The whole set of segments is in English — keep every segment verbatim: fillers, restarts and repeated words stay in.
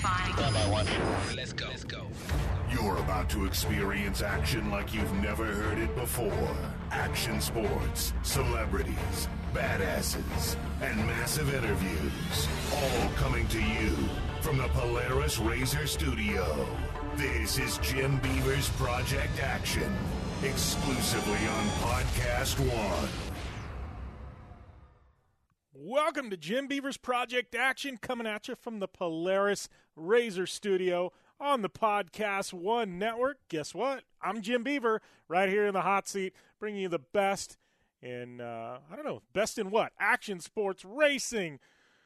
Identifying. Stand by one. Let's go. Let's go. You're about to experience action like you've never heard it before. Action sports, celebrities, badasses, and massive interviews. All coming to you from the Polaris Razor Studio. This is Jim Beaver's Project Action, exclusively on Podcast One. Welcome to Jim Beaver's Project Action, coming at you from the Polaris Razor Studio on the Podcast One Network. Guess what? I'm Jim Beaver, right here in the hot seat, bringing you the best in, uh, I don't know, best in what? Action, sports, racing,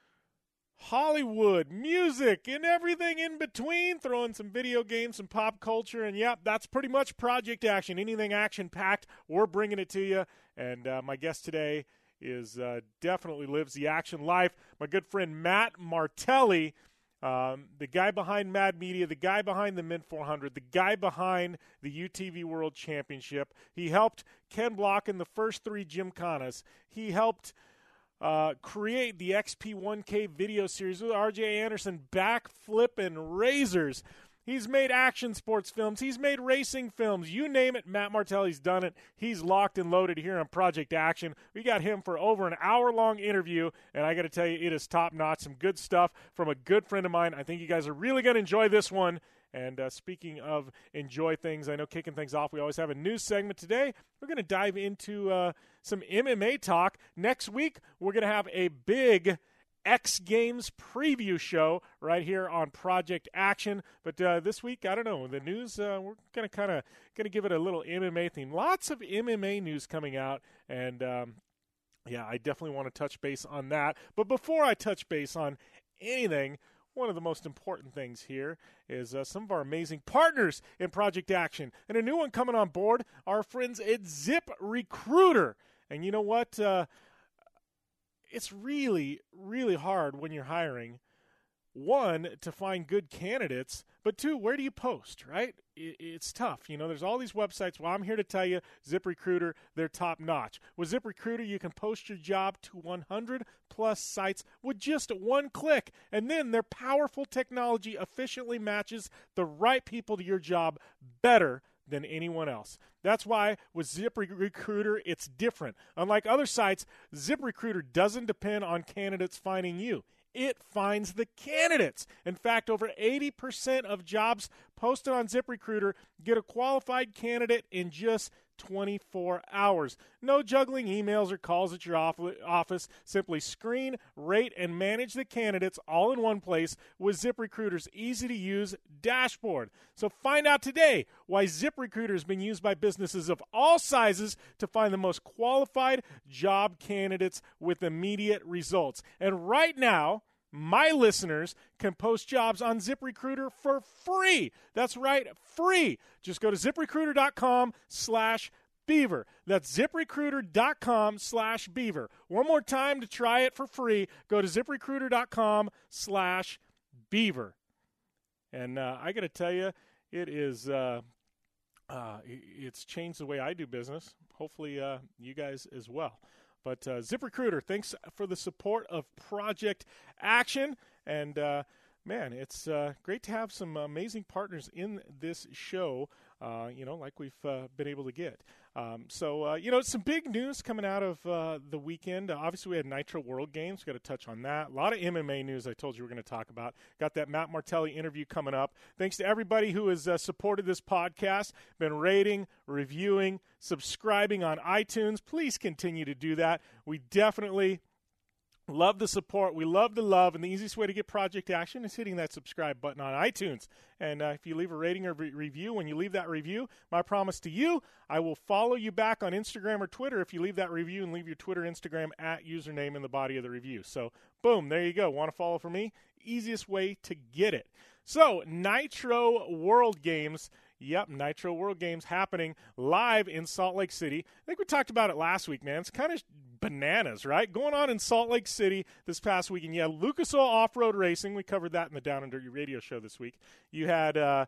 Hollywood, music, and everything in between. Throwing some video games, some pop culture, and yep, that's pretty much Project Action. Anything action-packed, we're bringing it to you. And uh, my guest today is uh, definitely lives the action life. My good friend Matt Martelli, um, the guy behind Mad Media, the guy behind the Mint four hundred, the guy behind the U T V World Championship. He helped Ken Block in the first three Gymkhanas. He helped uh, create the X P one K video series with R J Anderson, backflipping razors. He's made action sports films. He's made racing films. You name it, Matt Martelli's done it. He's locked and loaded here on Project Action. We got him for over an hour-long interview, and I got to tell you, it is top-notch. Some good stuff from a good friend of mine. I think you guys are really going to enjoy this one. And uh, speaking of enjoy things, I know kicking things off, we always have a news segment. Today, we're going to dive into uh, some M M A talk. Next week, we're going to have a big X Games preview show right here on Project Action. But uh, this week, I don't know, the news, uh, we're going to kind of going to give it a little M M A theme. Lots of M M A news coming out, and um, yeah, I definitely want to touch base on that. But before I touch base on anything, one of the most important things here is uh, some of our amazing partners in Project Action. And a new one coming on board, our friends at ZipRecruiter. And you know what? Uh, It's really, really hard when you're hiring, one, to find good candidates, but two, where do you post, right? It's tough. You know, there's all these websites. Well, I'm here to tell you, ZipRecruiter, they're top-notch. With ZipRecruiter, you can post your job to one hundred plus sites with just one click, and then their powerful technology efficiently matches the right people to your job better than anyone else. That's why with ZipRecruiter, it's different. Unlike other sites, ZipRecruiter doesn't depend on candidates finding you. It finds the candidates. In fact, over eighty percent of jobs posted on ZipRecruiter get a qualified candidate in just twenty-four hours. No juggling emails or calls at your office. Simply screen, rate, and manage the candidates all in one place with ZipRecruiter's easy-to-use dashboard. So find out today why ZipRecruiter has been used by businesses of all sizes to find the most qualified job candidates with immediate results. And right now, my listeners can post jobs on ZipRecruiter for free. That's right, free. Just go to ZipRecruiter.com slash Beaver. That's ZipRecruiter.com slash Beaver. One more time to try it for free. Go to ZipRecruiter.com slash Beaver. And uh, I got to tell you, it is uh, uh, it's changed the way I do business. Hopefully uh, you guys as well. But uh, ZipRecruiter, thanks for the support of Project Action. And, uh, man, it's uh, great to have some amazing partners in this show, uh, you know, like we've uh, been able to get. Um, so, uh, you know, some big news coming out of uh, the weekend. Uh, obviously, we had Nitro World Games. Got to touch on that. A lot of M M A news I told you we we're going to talk about. Got that Matt Martelli interview coming up. Thanks to everybody who has uh, supported this podcast, been rating, reviewing, subscribing on iTunes. Please continue to do that. We definitely love the support. We love the love. And the easiest way to get Project Action is hitting that subscribe button on iTunes. And uh, if you leave a rating or re- review, when you leave that review, my promise to you, I will follow you back on Instagram or Twitter if you leave that review and leave your Twitter, Instagram at username in the body of the review. So, boom, there you go. Want to follow for me? Easiest way to get it. So, Nitro World Games. Yep, Nitro World Games happening live in Salt Lake City. I think we talked about it last week, man. It's kind of bananas, right? Going on in Salt Lake City this past weekend. You had Lucas Oil Off-Road Racing. We covered that in the Down and Dirty Radio show this week. You had uh,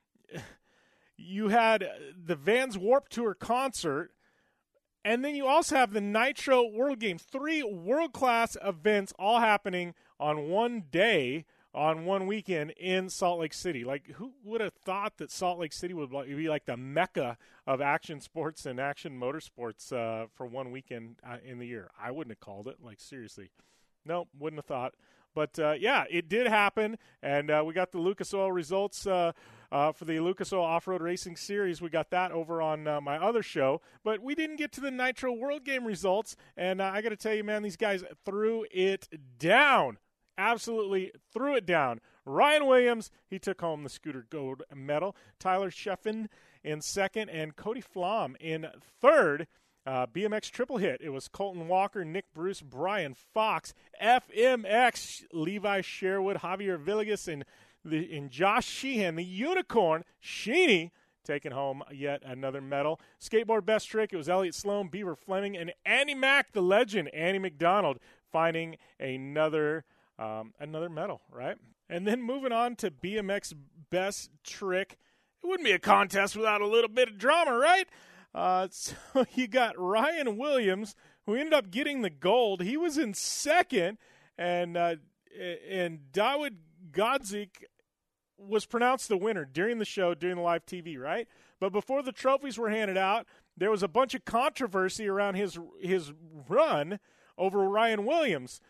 you had the Vans Warped Tour concert, and then you also have the Nitro World Games. Three world-class events all happening on one day on one weekend in Salt Lake City. Like, who would have thought that Salt Lake City would be like the mecca of action sports and action motorsports uh, for one weekend uh, in the year? I wouldn't have called it. Like, seriously. Nope, wouldn't have thought. But, uh, yeah, it did happen, and uh, we got the Lucas Oil results uh, uh, for the Lucas Oil Off-Road Racing Series. We got that over on uh, my other show. But we didn't get to the Nitro World Game results, and uh, I got to tell you, man, these guys threw it down. Absolutely threw it down. Ryan Williams, he took home the Scooter Gold medal. Tyler Sheffin in second, and Cody Flom in third. Uh, B M X triple hit. It was Colton Walker, Nick Bruce, Brian Fox, F M X, Levi Sherwood, Javier Villegas, and, the, and Josh Sheehan, the unicorn, Sheeny, taking home yet another medal. Skateboard best trick, it was Elliott Sloan, Beaver Fleming, and Andy Mack, the legend, Andy McDonald, finding another um, another medal, right? And then moving on to B M X best trick. It wouldn't be a contest without a little bit of drama, right? Uh, so you got Ryan Williams, who ended up getting the gold. He was in second, and uh, and Dawid Godzik was pronounced the winner during the show, during the live T V, right? But before the trophies were handed out, there was a bunch of controversy around his his run over Ryan Williams.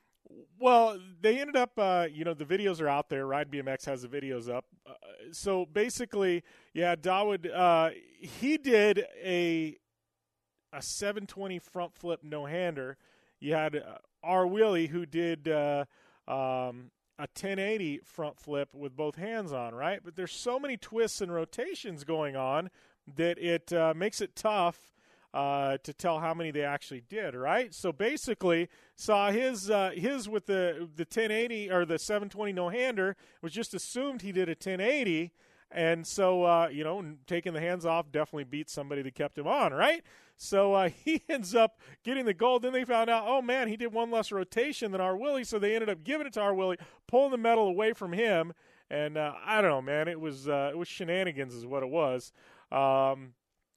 Well, they ended up, uh, you know, the videos are out there. Ride B M X has the videos up. Uh, so basically, yeah, Dawid, uh, he did a a seven twenty front flip no-hander. You had uh, R. Willie, who did uh, um, a ten eighty front flip with both hands on, right? But there's so many twists and rotations going on that it uh, makes it tough Uh, to tell how many they actually did, right? So basically, saw his uh, his with the the ten eighty or the seven twenty no-hander was just assumed he did a ten eighty, and so uh, you know, taking the hands off definitely beat somebody that kept him on, right? So uh, he ends up getting the gold. Then they found out, oh man, he did one less rotation than R. Willie, so they ended up giving it to R. Willie, pulling the medal away from him, and uh, I don't know, man, it was uh, it was shenanigans, is what it was. Um,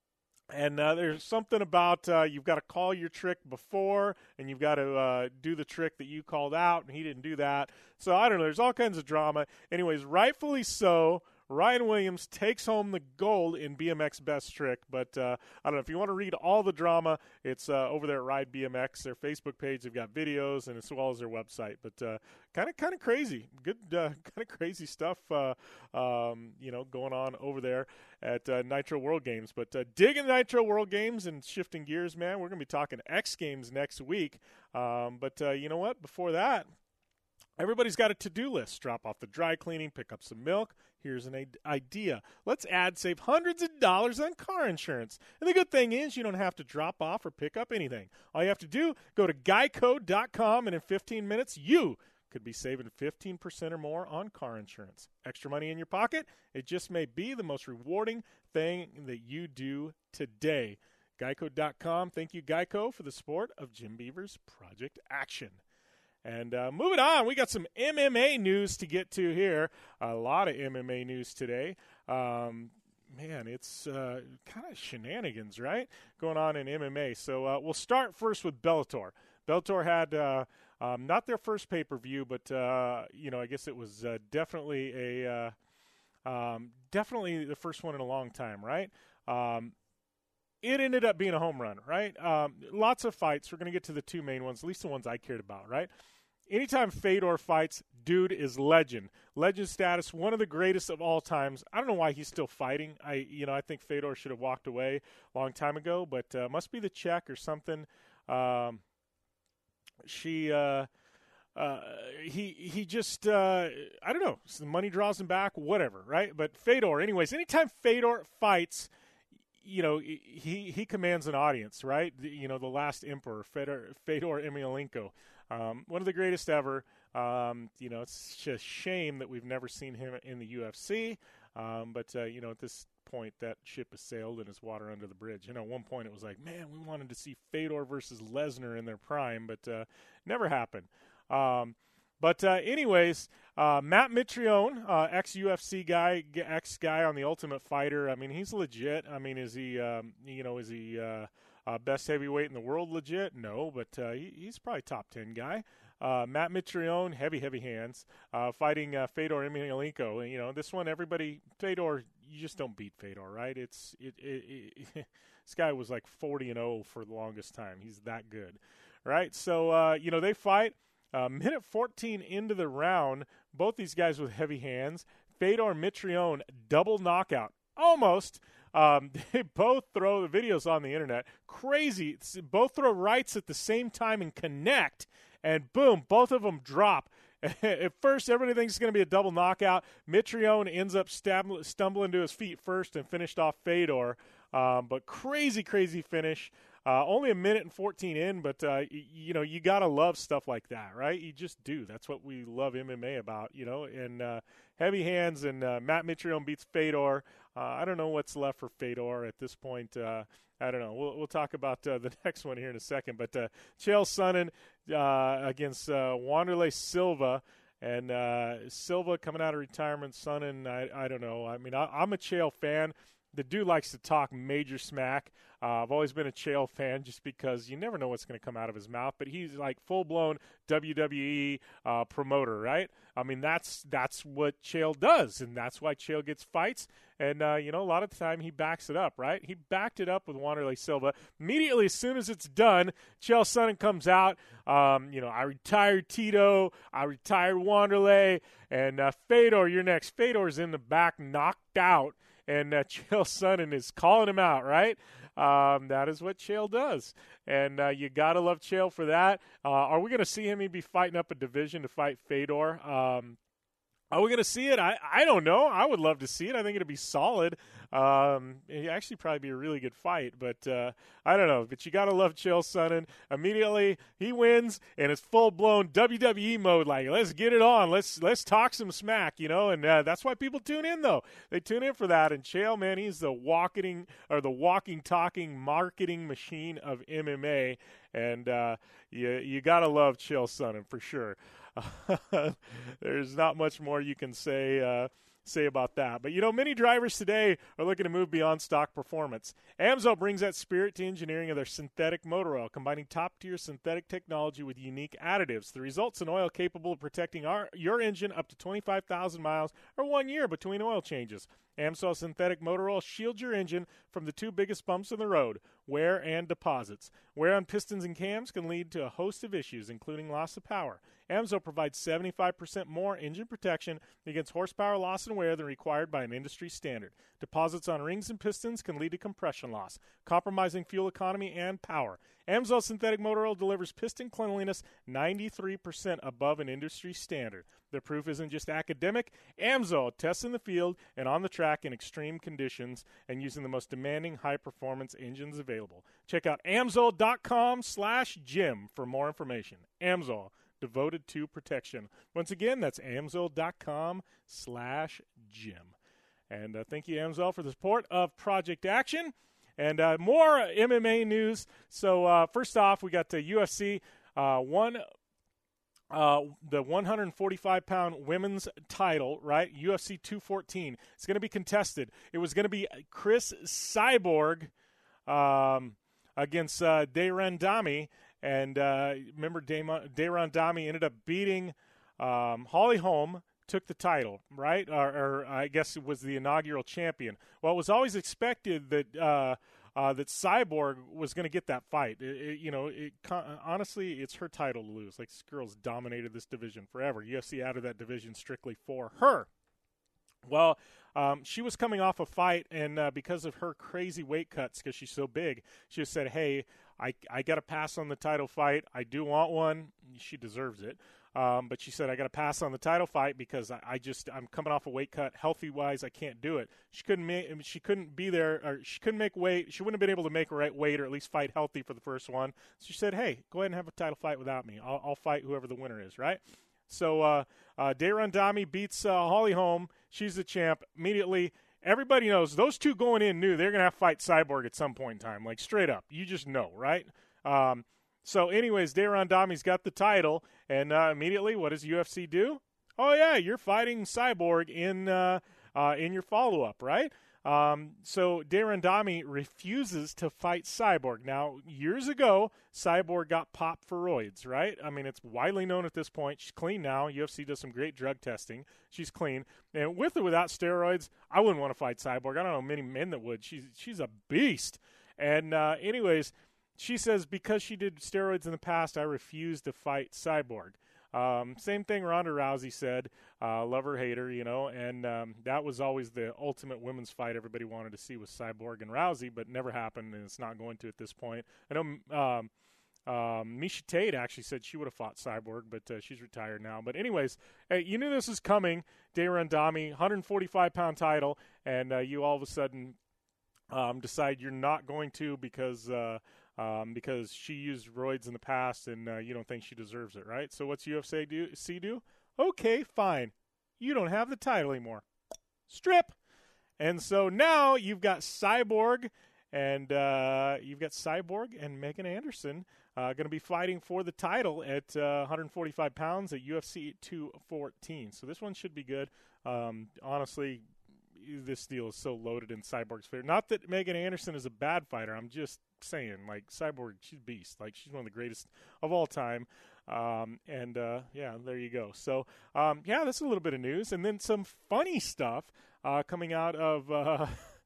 And uh, there's something about uh, you've got to call your trick before, and you've got to uh, do the trick that you called out, and he didn't do that. So I don't know. There's all kinds of drama. Anyways, rightfully so, Ryan Williams takes home the gold in B M X Best Trick. But uh, I don't know. If you want to read all the drama, it's uh, over there at Ride B M X, their Facebook page. They've got videos, and as well as their website. But kind of kind of crazy. Good uh, kind of crazy stuff, uh, um, you know, going on over there at uh, Nitro World Games. But uh, digging Nitro World Games and shifting gears, man, we're going to be talking X Games next week. Um, but uh, you know what? Before that, everybody's got a to-do list. Drop off the dry cleaning, pick up some milk. Here's an idea. Let's add save hundreds of dollars on car insurance. And the good thing is you don't have to drop off or pick up anything. All you have to do, go to geico dot com, and in fifteen minutes, you could be saving fifteen percent or more on car insurance. Extra money in your pocket? It just may be the most rewarding thing that you do today. geico dot com. Thank you, Geico, for the support of Jim Beaver's Project Action. And uh, moving on, we got some M M A news to get to here. A lot of M M A news today. Um, man, it's uh, kind of shenanigans, right, going on in M M A. So uh, we'll start first with Bellator. Bellator had uh, um, not their first pay-per-view, but, uh, you know, I guess it was uh, definitely a uh, um, definitely the first one in a long time, right? Um, it ended up being a home run, right? Um, lots of fights. We're going to get to the two main ones, at least the ones I cared about, right? Anytime Fedor fights, dude is legend. Legend status, one of the greatest of all times. I don't know why he's still fighting. I, you know, I think Fedor should have walked away a long time ago, but uh, must be the check or something. Um, she, uh, uh, he, he just, uh, I don't know. So the money draws him back, whatever, right? But Fedor, anyways, anytime Fedor fights, you know, he he commands an audience, right? The, you know, the last emperor, Fedor, Fedor Emelianenko. Um, one of the greatest ever. Um, you know, it's just a shame that we've never seen him in the U F C. Um, but, uh, you know, at this point, that ship has sailed and is water under the bridge. You know, at one point it was like, man, we wanted to see Fedor versus Lesnar in their prime, but uh, never happened. Um, but uh, anyways, uh, Matt Mitrione, uh, ex-U F C guy, ex-guy on The Ultimate Fighter. I mean, he's legit. I mean, is he, um, you know, is he uh, – Uh, best heavyweight in the world legit? No, but uh, he, he's probably top ten guy. Uh, Matt Mitrione, heavy, heavy hands, uh, fighting uh, Fedor Emelianenko. And, you know, this one, everybody, Fedor, you just don't beat Fedor, right? It's it, it, it This guy was like forty and oh for the longest time. He's that good, right? So, uh, you know, they fight. Uh, minute fourteen into the round, both these guys with heavy hands. Fedor Mitrione, double knockout. Almost. Um, they both throw the videos on the internet. Crazy. It's, both throw rights at the same time and connect. And boom, both of them drop. At first, everybody thinks it's going to be a double knockout. Mitrione ends up stab- stumbling to his feet first and finished off Fedor. Um, but crazy, crazy finish. Uh, only a minute and fourteen in, but, uh, y- you know, you got to love stuff like that, right? You just do. That's what we love M M A about, you know. And uh, heavy hands, and uh, Matt Mitrione beats Fedor. Uh, I don't know what's left for Fedor at this point. Uh, I don't know. We'll, we'll talk about uh, the next one here in a second. But uh, Chael Sonnen uh, against uh, Wanderlei Silva. And uh, Silva coming out of retirement, Sonnen, I, I don't know. I mean, I, I'm a Chael fan. The dude likes to talk major smack. Uh, I've always been a Chael fan just because you never know what's going to come out of his mouth. But he's like full-blown W W E uh, promoter, right? I mean, that's that's what Chael does, and that's why Chael gets fights. And, uh, you know, a lot of the time he backs it up, right? He backed it up with Wanderlei Silva. Immediately, as soon as it's done, Chael Sonnen comes out. Um, you know, I retired Tito. I retired Wanderlei. And uh, Fedor, you're next. Fedor's in the back, knocked out. And uh, Chael Sonnen is calling him out, right? Um, that is what Chael does. And uh, you got to love Chael for that. Uh, are we going to see him be fighting up a division to fight Fedor? Um, are we going to see it? I, I don't know. I would love to see it. I think it'd be solid. Um, it'd actually probably be a really good fight. But uh, I don't know. But you got to love Chael Sonnen. Immediately, he wins, and it's full-blown W W E mode. Like, let's get it on. Let's let's talk some smack, you know. And uh, that's why people tune in, though. They tune in for that. And Chael, man, he's the walking or the walking, talking, marketing machine of M M A. And uh, you you got to love Chael Sonnen for sure. There's not much more you can say uh, say about that. But, you know, many drivers today are looking to move beyond stock performance. AMSOIL brings that spirit to engineering of their synthetic motor oil, combining top-tier synthetic technology with unique additives. The result's an oil capable of protecting our, your engine up to twenty-five thousand miles or one year between oil changes. AMSOIL synthetic motor oil shields your engine from the two biggest bumps in the road, wear and deposits. Wear on pistons and cams can lead to a host of issues, including loss of power. AMSOIL provides seventy-five percent more engine protection against horsepower loss and wear than required by an industry standard. Deposits on rings and pistons can lead to compression loss, compromising fuel economy and power. AMSOIL synthetic motor oil delivers piston cleanliness ninety-three percent above an industry standard. The proof isn't just academic. AMSOIL tests in the field and on the track in extreme conditions and using the most demanding high-performance engines available. Check out AMSOIL.com slash Jim for more information. AMSOIL, devoted to protection. Once again, that's AMSOIL.com slash Jim. And uh, thank you, AMSOIL, for the support of Project Action. And uh, more M M A news. So uh, first off, we got the U F C uh, one, uh, the one forty-five pound women's title, right? U F C two fourteen. It's going to be contested. It was going to be Chris Cyborg um, against uh, Dayron Dami. And uh, remember, Dayron Dami ended up beating um, Holly Holm, took the title, right? Or, or I guess it was the inaugural champion. Well, it was always expected that uh, uh, that Cyborg was going to get that fight. It, it, you know, it, honestly, it's her title to lose. Like, this girl's dominated this division forever. U F C added that division strictly for her. Well, um, she was coming off a fight, and uh, because of her crazy weight cuts, because she's so big, she just said, hey, I, I got to pass on the title fight. I do want one. She deserves it. Um, but she said, I got to pass on the title fight because I, I just, I'm coming off a weight cut. Healthy-wise, I can't do it. She couldn't make, she couldn't be there, or she couldn't make weight. She wouldn't have been able to make right weight or at least fight healthy for the first one. So she said, hey, go ahead and have a title fight without me. I'll, I'll fight whoever the winner is, right? So uh, uh, Dayron Dami beats uh, Holly Holm. She's the champ. Immediately, everybody knows those two going in knew they're going to have to fight Cyborg at some point in time, like straight up. You just know, right? Um, so anyways, Dayron Dami's got the title, and uh, immediately what does U F C do? Oh, yeah, you're fighting Cyborg in uh, uh, in your follow-up, right? Um, so Darren Dami refuses to fight Cyborg. Now, years ago, Cyborg got popped for roids, right? I mean, it's widely known at this point. She's clean now. U F C does some great drug testing. She's clean. And with or without steroids, I wouldn't want to fight Cyborg. I don't know many men that would. She's, she's a beast. And uh, anyways, she says, because she did steroids in the past, I refuse to fight Cyborg. Um, same thing Ronda Rousey said, uh, love her, hate her, you know, and um, that was always the ultimate women's fight everybody wanted to see was Cyborg and Rousey, but never happened, and it's not going to at this point. I know um, um, Miesha Tate actually said she would have fought Cyborg, but uh, she's retired now. But anyways, hey, you knew this was coming, Darren Dami, one forty-five pound title, and uh, you all of a sudden um, decide you're not going to because uh, – Um, because she used roids in the past and uh, you don't think she deserves it, right? So what's U F C do? C do? Okay, fine. You don't have the title anymore. Strip. And so now you've got Cyborg and uh, you've got Cyborg and Megan Anderson uh, going to be fighting for the title at uh, one forty-five pounds at U F C two fourteen. So this one should be good. Um, honestly, this deal is so loaded in Cyborg's favor. Not that Megan Anderson is a bad fighter. I'm just saying, like, Cyborg, she's a beast. Like, she's one of the greatest of all time. Um, and, uh, yeah, there you go. So, um, yeah, that's a little bit of news. And then some funny stuff uh, coming out of uh,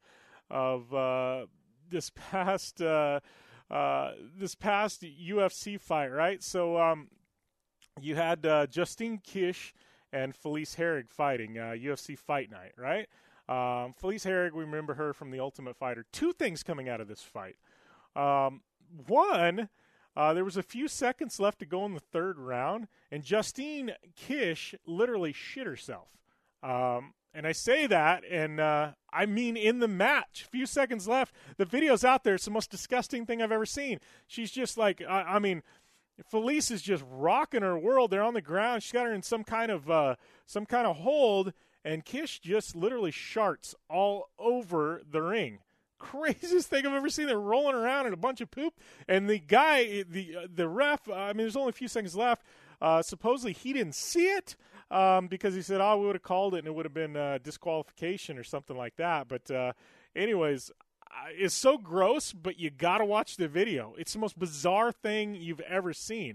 of uh, this past uh, uh, this past U F C fight, right? So um, you had uh, Justine Kish and Felice Herrig fighting, uh, U F C Fight Night, right? Um, Felice Herrig, we remember her from The Ultimate Fighter. Two things coming out of this fight. Um, one, uh, there was a few seconds left to go in the third round, and Justine Kish literally shit herself. Um, and I say that, and uh, I mean in the match. A few seconds left. The video's out there. It's the most disgusting thing I've ever seen. She's just like, I, I mean, Felice is just rocking her world. They're on the ground. She's got her in some kind of uh, some kind of hold, and Kish just literally sharts all over the ring. Craziest thing I've ever seen. They're rolling around in a bunch of poop, and the guy, the uh, the ref, uh, I mean, there's only a few seconds left. Uh, supposedly he didn't see it um, because he said, oh, we would have called it, and it would have been uh, disqualification or something like that. But uh, anyways, it's so gross, but you got to watch the video. It's the most bizarre thing you've ever seen.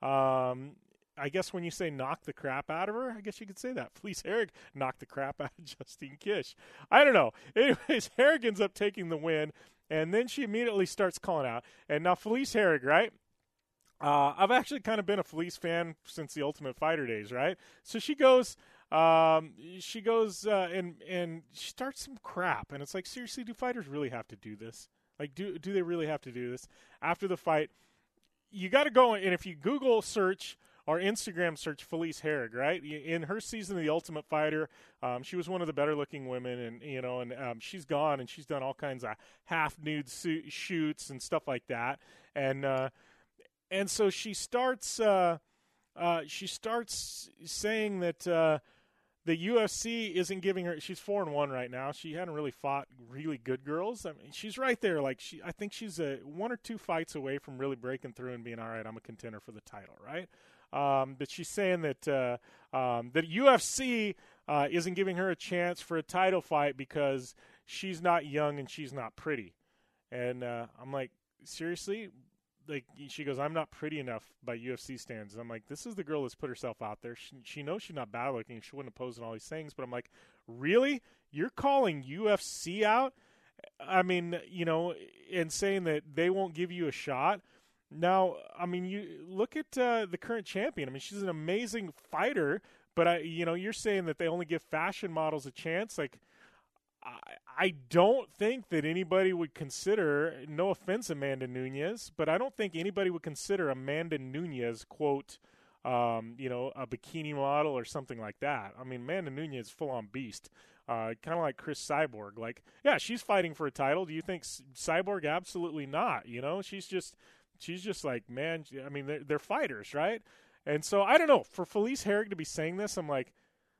Um I guess when you say knock the crap out of her, I guess you could say that. Felice Herrig knocked the crap out of Justine Kish. I don't know. Anyways, Herrig ends up taking the win, and then she immediately starts calling out. And now Felice Herrig, right? Uh, I've actually kind of been a Felice fan since the Ultimate Fighter days, right? So she goes, um, she goes uh, and and she starts some crap, and it's like, seriously, do fighters really have to do this? Like, do do they really have to do this after the fight? You got to go, and if you Google search or Instagram search Felice Herrig, right? In her season of The Ultimate Fighter, um, she was one of the better-looking women, and you know, and um, she's gone, and she's done all kinds of half-nude suit shoots and stuff like that, and uh, and so she starts uh, uh, she starts saying that uh, the U F C isn't giving her. She's four and one right now. She hadn't really fought really good girls. I mean, she's right there. Like she, I think she's a one or two fights away from really breaking through and being all right. I'm a contender for the title, right? Um, but she's saying that uh, um, that U F C uh, isn't giving her a chance for a title fight because she's not young and she's not pretty. And uh, I'm like, seriously? Like, she goes, I'm not pretty enough by U F C standards. I'm like, this is the girl that's put herself out there. She, she knows she's not bad looking. She wouldn't have posed all these things. But I'm like, really? You're calling U F C out? I mean, you know, and saying that they won't give you a shot? Now, I mean, you look at uh, the current champion. I mean, she's an amazing fighter, but I, you know, you're saying that they only give fashion models a chance. Like, I, I don't think that anybody would consider, no offense, Amanda Nunes, but I don't think anybody would consider Amanda Nunes, quote, um, you know, a bikini model or something like that. I mean, Amanda Nunes is full-on beast, uh, kind of like Chris Cyborg. Like, yeah, she's fighting for a title. Do you think Cyborg? Absolutely not. You know, she's just. She's just like, man, I mean, they're, they're fighters, right? And so, I don't know, for Felice Herrig to be saying this, I'm like,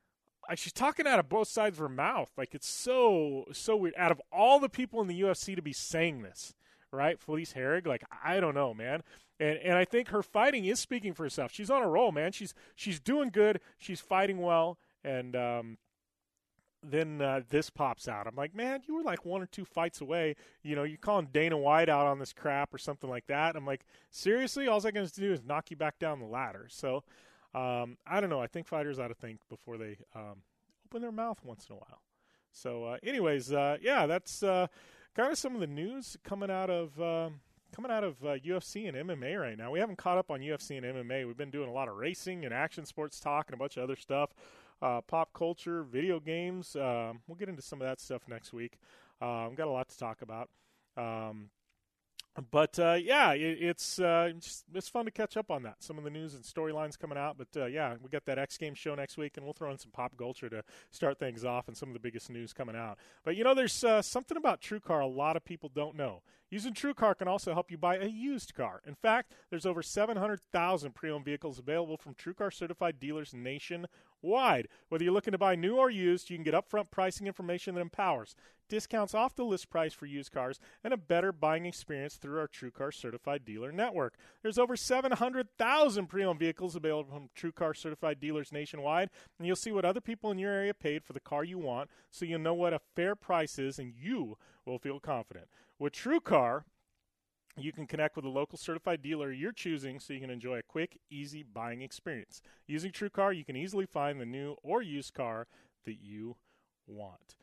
she's talking out of both sides of her mouth. Like, it's so, so weird. Out of all the people in the U F C to be saying this, right? Felice Herrig, like, I don't know, man. And and I think her fighting is speaking for herself. She's on a roll, man. She's she's doing good. She's fighting well. And, um, then uh, this pops out. I'm like, man, you were like one or two fights away. You know, you're calling Dana White out on this crap or something like that. I'm like, seriously? All I got to do is knock you back down the ladder. So, um, I don't know. I think fighters ought to think before they um, open their mouth once in a while. So, uh, anyways, uh, yeah, that's uh, kind of some of the news coming out of uh, coming out of uh, U F C and M M A right now. We haven't caught up on U F C and M M A. We've been doing a lot of racing and action sports talk and a bunch of other stuff. Uh, pop culture, video games. Um, we'll get into some of that stuff next week. Uh, we've got a lot to talk about. Um, but, uh, yeah, it, it's uh, just, it's fun to catch up on that. Some of the news and storylines coming out. But, uh, yeah, we got that X Games show next week, and we'll throw in some pop culture to start things off and some of the biggest news coming out. But, you know, there's uh, something about TrueCar a lot of people don't know. Using TrueCar can also help you buy a used car. In fact, there's over seven hundred thousand pre-owned vehicles available from TrueCar certified dealers nationwide. Whether you're looking to buy new or used, you can get upfront pricing information that empowers, discounts off the list price for used cars, and a better buying experience through our TrueCar certified dealer network. There's over seven hundred thousand pre-owned vehicles available from TrueCar certified dealers nationwide, and you'll see what other people in your area paid for the car you want, so you'll know what a fair price is, and you will feel confident. With TrueCar, you can connect with a local certified dealer you're choosing so you can enjoy a quick, easy buying experience. Using TrueCar, you can easily find the new or used car that you want.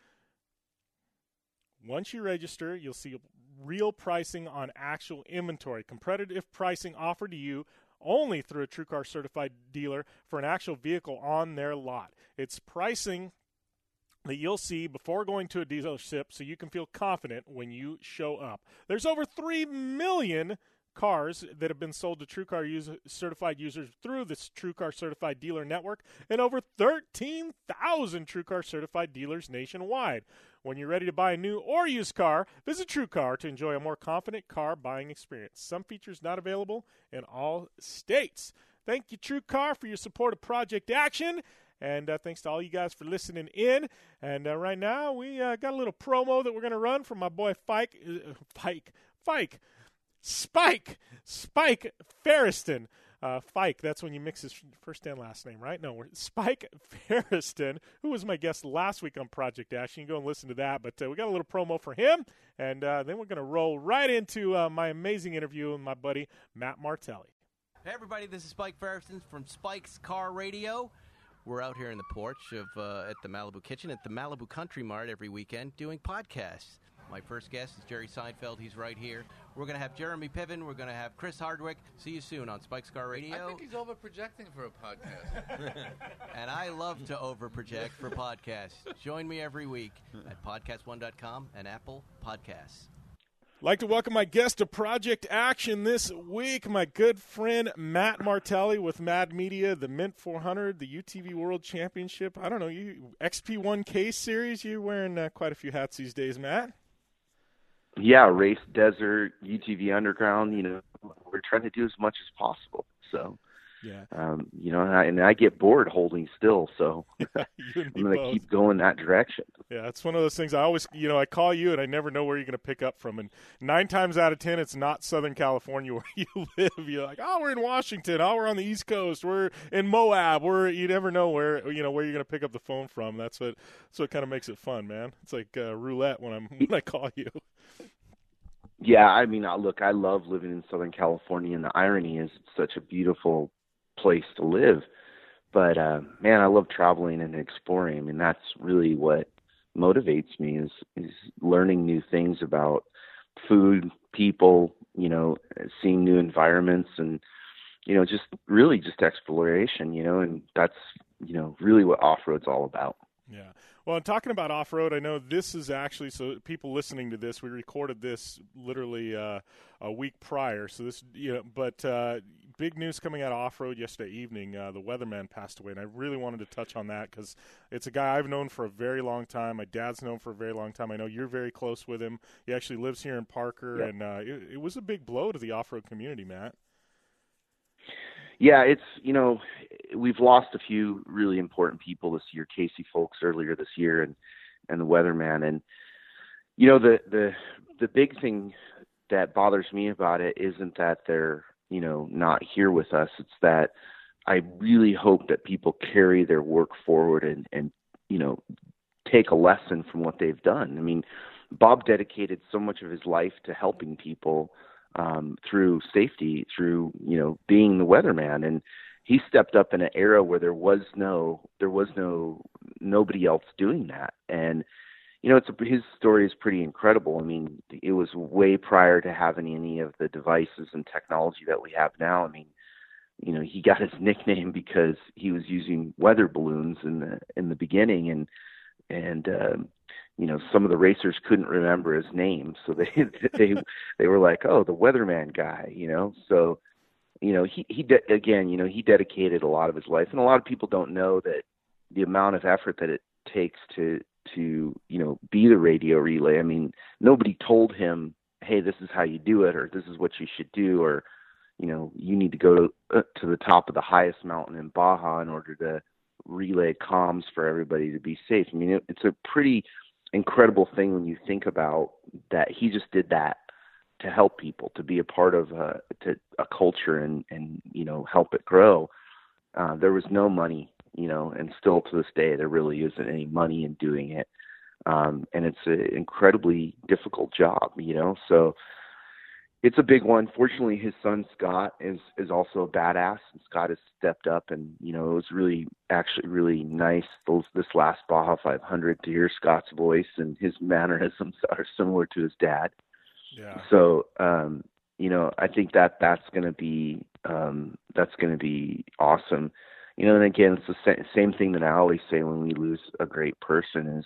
Once you register, you'll see real pricing on actual inventory. Competitive pricing offered to you only through a TrueCar certified dealer for an actual vehicle on their lot. It's pricing that you'll see before going to a dealership so you can feel confident when you show up. There's over three million cars that have been sold to TrueCar user, certified users through this TrueCar certified dealer network, and over thirteen thousand TrueCar certified dealers nationwide. When you're ready to buy a new or used car, visit TrueCar to enjoy a more confident car buying experience. Some features not available in all states. Thank you, TrueCar, for your support of Project Action. And uh, thanks to all you guys for listening in. And uh, right now, we uh, got a little promo that we're going to run from my boy Fike, uh, Fike, Fike, Spike, Spike Feresten. Uh, Fike, that's when you mix his first and last name, right? No, we're Spike Feresten, who was my guest last week on Project Action. You can go and listen to that. But uh, we got a little promo for him. And uh, then we're going to roll right into uh, my amazing interview with my buddy Matt Martelli. Hey, everybody, this is Spike Feresten from Spike's Car Radio. We're out here in the porch of uh, at the Malibu Kitchen at the Malibu Country Mart every weekend doing podcasts. My first guest is Jerry Seinfeld. He's right here. We're going to have Jeremy Piven. We're going to have Chris Hardwick. See you soon on Spike's Car Radio. I think he's over-projecting for a podcast. And I love to over-project for podcasts. Join me every week at podcast one dot com and Apple Podcasts. I'd like to welcome my guest to Project Action this week, my good friend Matt Martelli with Mad Media, the Mint four hundred, the U T V World Championship. I don't know, you X P one K series. You're wearing uh, quite a few hats these days, Matt. Yeah, Race Desert, U T V Underground. You know, we're trying to do as much as possible. So, yeah, um, you know, and I, and I get bored holding still, so yeah, I'm going to keep going that direction. Yeah, it's one of those things. I always, you know, I call you and I never know where you're going to pick up from. And nine times out of ten, it's not Southern California where you live. You're like, oh, we're in Washington. Oh, we're on the East Coast. We're in Moab. We're you never know where you know where you're going to pick up the phone from. That's what that's what kind of makes it fun, man. It's like uh, roulette when I'm when I call you. Yeah, I mean, look, I love living in Southern California, and the irony is it's such a beautiful place to live. But, uh, man, I love traveling and exploring. I mean, that's really what motivates me is, is learning new things about food, people, you know, seeing new environments and, you know, just really just exploration, you know, and that's, you know, really what off-road's all about. Yeah. Well, and talking about off-road, I know this is actually, so people listening to this, we recorded this literally uh, a week prior. So this, you know, but uh, big news coming out of off-road yesterday evening. Uh, the weatherman passed away, and I really wanted to touch on that because it's a guy I've known for a very long time. My dad's known for a very long time. I know you're very close with him. He actually lives here in Parker, Yep. and uh, it, it was a big blow to the off-road community, Matt. Yeah, it's, you know, we've lost a few really important people this year, Casey Folks earlier this year and, and the weatherman. And, you know, the, the, the big thing that bothers me about it isn't that they're, you know, not here with us. It's that I really hope that people carry their work forward and, and, you know, take a lesson from what they've done. I mean, Bob dedicated so much of his life to helping people um, through safety, through, you know, being the weatherman. And he stepped up in an era where there was no, there was no, nobody else doing that. And, you know, it's a, his story is pretty incredible. I mean, it was way prior to having any of the devices and technology that we have now. I mean, you know, he got his nickname because he was using weather balloons in the in the beginning, and and um, you know, some of the racers couldn't remember his name, so they they they were like, oh, the weatherman guy, you know. So, you know, he he de- again, you know, he dedicated a lot of his life, and a lot of people don't know that the amount of effort that it takes to to you know be the radio relay. I mean, nobody told him, hey, this is how you do it, or this is what you should do, or you know, you need to go to, uh, to the top of the highest mountain in Baja in order to relay comms for everybody to be safe. I mean, it, it's a pretty incredible thing when you think about that. He just did that to help people, to be a part of a, to a culture and, and, you know, help it grow. Uh, there was no money, you know, and still to this day, there really isn't any money in doing it. Um, and it's an incredibly difficult job, you know, so it's a big one. Fortunately, his son Scott is is also a badass, and Scott has stepped up. And you know, it was really, actually, really nice those this last Baja five hundred to hear Scott's voice, and his mannerisms are similar to his dad. Yeah. So, um, you know, I think that that's going to be um, that's going to be awesome. You know, and again, it's the sa- same thing that I always say when we lose a great person is,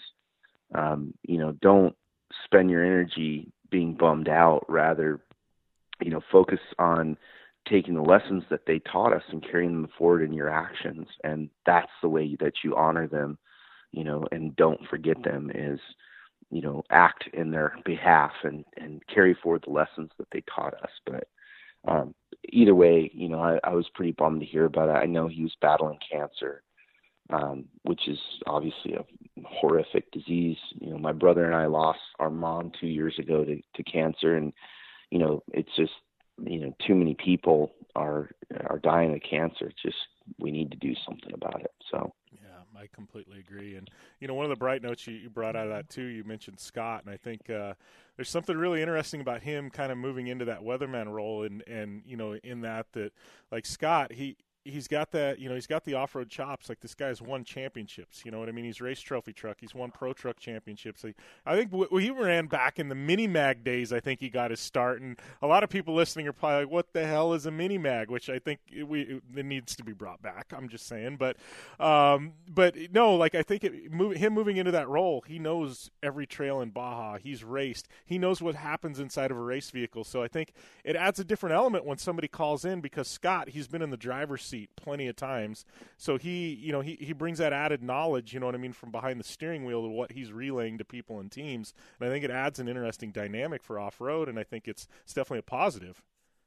um, you know, don't spend your energy being bummed out. Rather, you know, focus on taking the lessons that they taught us and carrying them forward in your actions. And that's the way that you honor them, you know, and don't forget them is, you know, act in their behalf and, and carry forward the lessons that they taught us. But um, either way, you know, I, I was pretty bummed to hear about it. I know he was battling cancer, um, which is obviously a horrific disease. You know, my brother and I lost our mom two years ago to, to cancer, and you know, it's just, you know, too many people are are dying of cancer. It's just, we need to do something about it. So. Yeah, I completely agree. And, you know, one of the bright notes you, you brought out of that, too, you mentioned Scott. And I think uh, there's something really interesting about him kind of moving into that weatherman role. And, and you know, in that, that like Scott, he, he's got that, you know, he's got the off-road chops. Like, this guy's won championships, you know what I mean? He's raced trophy truck. He's won pro truck championships. Like, I think w- he ran back in the mini mag days. I think he got his start. And a lot of people listening are probably like, what the hell is a mini mag? Which I think it, we, it needs to be brought back. I'm just saying. But, um, but no, like, I think it, move, him moving into that role, he knows every trail in Baja. He's raced. He knows what happens inside of a race vehicle. So I think it adds a different element when somebody calls in, because Scott, he's been in the driver's seat plenty of times, so he you know he, he brings that added knowledge, you know what I mean, from behind the steering wheel to what he's relaying to people and teams, and I think it adds an interesting dynamic for off-road, and I think it's, it's definitely a positive.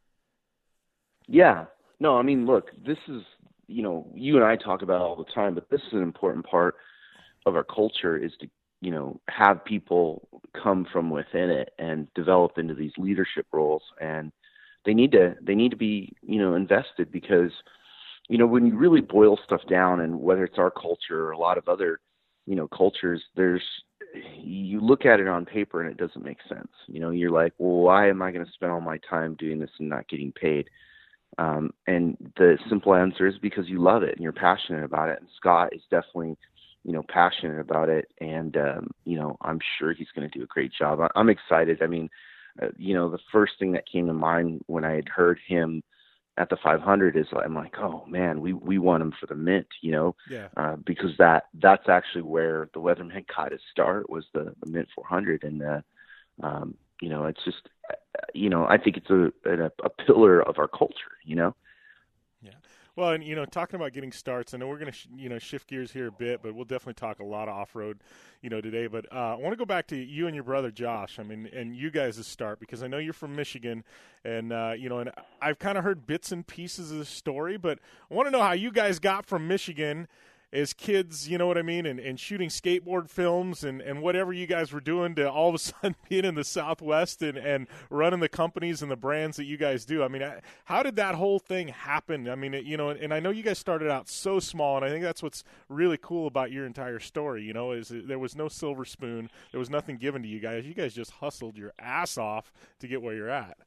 Yeah, no, I mean, look, this is, you know, you and I talk about it all the time, but this is an important part of our culture, is to, you know, have people come from within it and develop into these leadership roles, and they need to they need to be, you know, invested, because you know, when you really boil stuff down, and whether it's our culture or a lot of other, you know, cultures, there's, you look at it on paper and it doesn't make sense. You know, you're like, well, why am I going to spend all my time doing this and not getting paid? Um, and the simple answer is because you love it and you're passionate about it. And Scott is definitely, you know, passionate about it. And, um, you know, I'm sure he's going to do a great job. I, I'm excited. I mean, uh, you know, the first thing that came to mind when I had heard him at the five hundred is, I'm like, oh man, we, we want him for the Mint, you know, yeah. uh, because that, that's actually where the weatherman got his start, was the, the Mint four hundred. And, uh, um, you know, it's just, uh, you know, I think it's a, a, a pillar of our culture, you know? Yeah. Well, and, you know, talking about getting starts, I know we're going to, sh- you know, shift gears here a bit, but we'll definitely talk a lot of off-road, you know, today. But uh, I want to go back to you and your brother, Josh. I mean, and you guys' start, because I know you're from Michigan, and, uh, you know, and I've kind of heard bits and pieces of the story, but I want to know how you guys got from Michigan as kids, you know what I mean, and, and shooting skateboard films and, and whatever you guys were doing to all of a sudden being in the Southwest and, and running the companies and the brands that you guys do. I mean, how did that whole thing happen? I mean, it, you know, and I know you guys started out so small, and I think that's what's really cool about your entire story, you know, is there was no silver spoon. There was nothing given to you guys. You guys just hustled your ass off to get where you're at.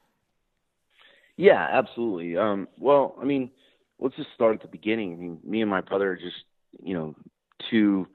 Yeah, absolutely. Um, well, I mean, let's just start at the beginning. I mean, me and my brother are just, you know, two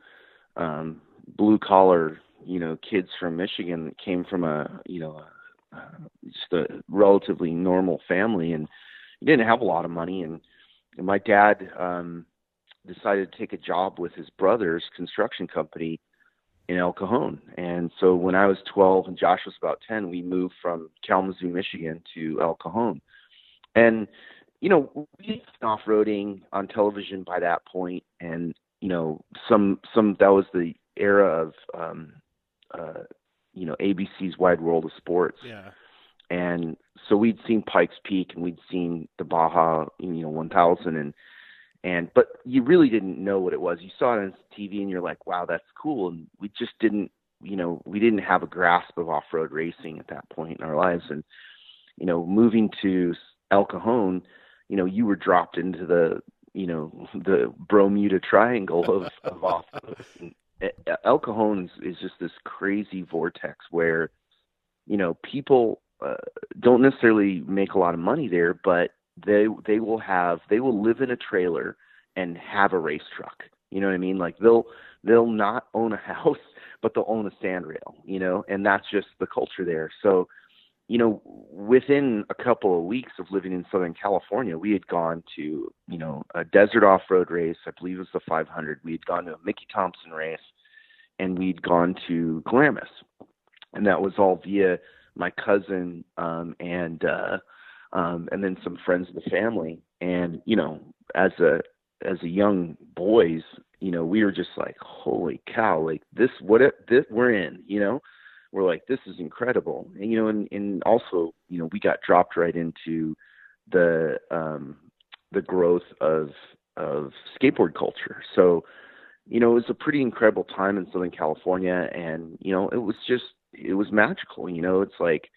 um, blue-collar, you know, kids from Michigan that came from a, you know, a, uh, just a relatively normal family, and didn't have a lot of money. And, and my dad um, decided to take a job with his brother's construction company in El Cajon. And so when I was twelve and Josh was about ten, we moved from Kalamazoo, Michigan to El Cajon. And, you know, we were off-roading on television by that point. And, you know, some, some, that was the era of, um, uh, you know, A B C's Wide World of Sports. Yeah. And so we'd seen Pikes Peak and we'd seen the Baja, you know, one thousand, and, And, but you really didn't know what it was. You saw it on T V and you're like, wow, that's cool. And we just didn't, you know, we didn't have a grasp of off-road racing at that point in our lives. And, you know, moving to El Cajon, you know, you were dropped into the, you know, the Bermuda Triangle of, of off-road. El Cajon is, is just this crazy vortex where, you know, people uh, don't necessarily make a lot of money there, but they they will have they will live in a trailer and have a race truck. You know what I mean? Like they'll they'll not own a house, but they'll own a sand rail, you know, and that's just the culture there. So, you know, within a couple of weeks of living in Southern California, we had gone to, you know, a desert off-road race. I believe it was the five hundred. We had gone to a Mickey Thompson race, and we'd gone to Glamis. And that was all via my cousin um, and uh Um, and then some friends of the family. And, you know, as a, as a young boys, you know, we were just like, holy cow, like this, what it, this we're in, you know, we're like, this is incredible. And, you know, and, and also, you know, we got dropped right into the, um, the growth of, of skateboard culture. So, you know, it was a pretty incredible time in Southern California, and, you know, it was just, it was magical. You know, it's like,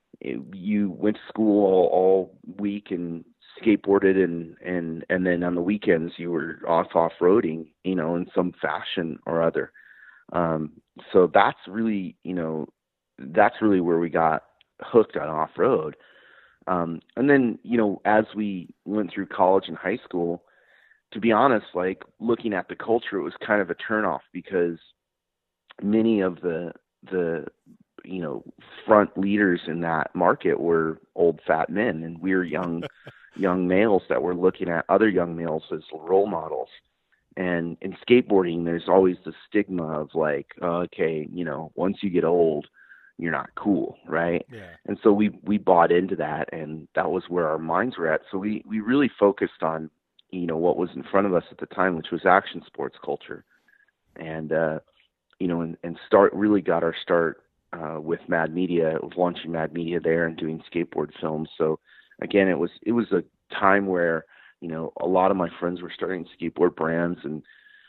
you went to school all, all week and skateboarded, and, and, and then on the weekends you were off off-roading, you know, in some fashion or other. Um, so that's really, you know, that's really where we got hooked on off-road. Um, and then, you know, as we went through college and high school, to be honest, like looking at the culture, it was kind of a turnoff, because many of the, the, you know, front leaders in that market were old fat men, and we were young, young males that were looking at other young males as role models. And in skateboarding, there's always the stigma of like, oh, okay, you know, once you get old, you're not cool. Right. Yeah. And so we, we bought into that, and that was where our minds were at. So we, we really focused on, you know, what was in front of us at the time, which was action sports culture. And, uh, you know, and, and start really got our start Uh, with Mad Media, of launching Mad Media there and doing skateboard films. So again, it was, it was a time where, you know, a lot of my friends were starting skateboard brands, and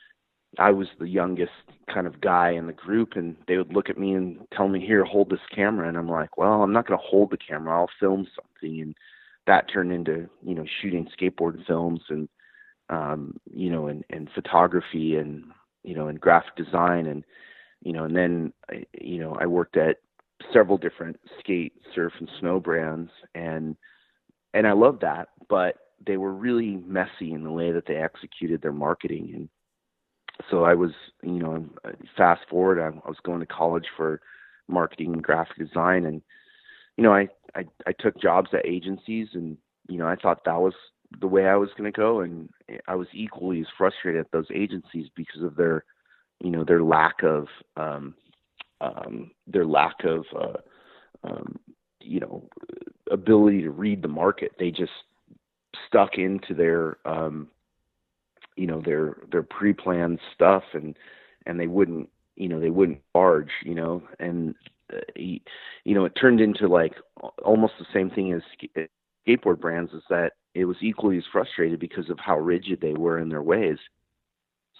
I was the youngest kind of guy in the group, and they would look at me and tell me, here, hold this camera. And I'm like, well, I'm not going to hold the camera. I'll film something. And that turned into, you know, shooting skateboard films, and, um, you know, and, and photography, and, you know, and graphic design. And, you know, and then, you know, I worked at several different skate, surf, and snow brands, and, and I loved that, but they were really messy in the way that they executed their marketing. And so I was, you know, fast forward, I, I was going to college for marketing and graphic design. And, you know, I, I, I took jobs at agencies, and, you know, I thought that was the way I was going to go. And I was equally as frustrated at those agencies because of their, you know, their lack of, um, um, their lack of, uh, um, you know, ability to read the market. They just stuck into their, um, you know, their, their pre-planned stuff, and, and they wouldn't, you know, they wouldn't barge, you know, and, uh, you know, it turned into like almost the same thing as skateboard brands, is that it was equally as frustrated because of how rigid they were in their ways.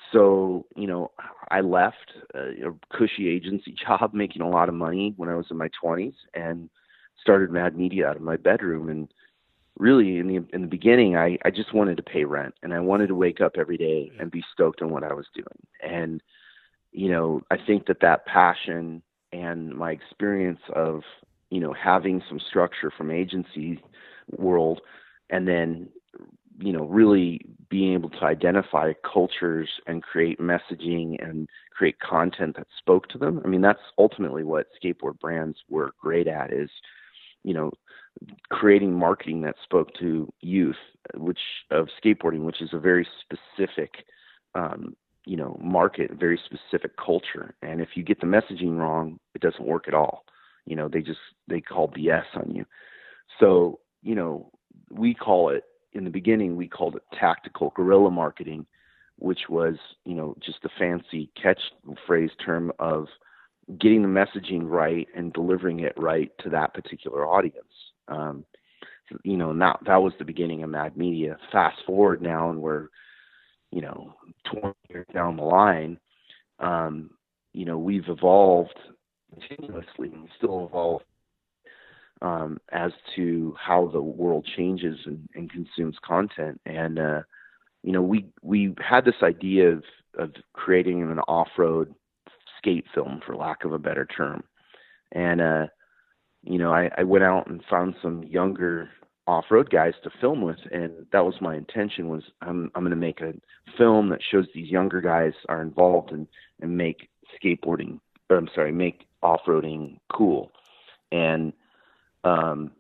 so, you know, I left a, a cushy agency job making a lot of money when I was in my twenties and started Mad Media out of my bedroom. And really in the in the beginning, I, I just wanted to pay rent, and I wanted to wake up every day and be stoked on what I was doing. And, you know, I think that that passion and my experience of, you know, having some structure from agency world, and then, you know, really being able to identify cultures and create messaging and create content that spoke to them. I mean, that's ultimately what skateboard brands were great at, is, you know, creating marketing that spoke to youth, which of skateboarding, which is a very specific, um, you know, market, very specific culture. And if you get the messaging wrong, it doesn't work at all. You know, they just, they call B S on you. So, you know, we call it, in the beginning, we called it tactical guerrilla marketing, which was, you know, just a fancy catchphrase term of getting the messaging right and delivering it right to that particular audience. Um, you know, and that, that was the beginning of Mad Media. Fast forward now, and we're, you know, twenty years down the line, um, you know, we've evolved continuously, and still evolve um, as to how the world changes and, and consumes content. And, uh, you know, we, we had this idea of, of creating an off-road skate film, for lack of a better term. And, uh, you know, I, I went out and found some younger off-road guys to film with, and that was my intention, was I'm I'm going to make a film that shows these younger guys are involved and, and make skateboarding, or I'm sorry, make off-roading cool. And, um,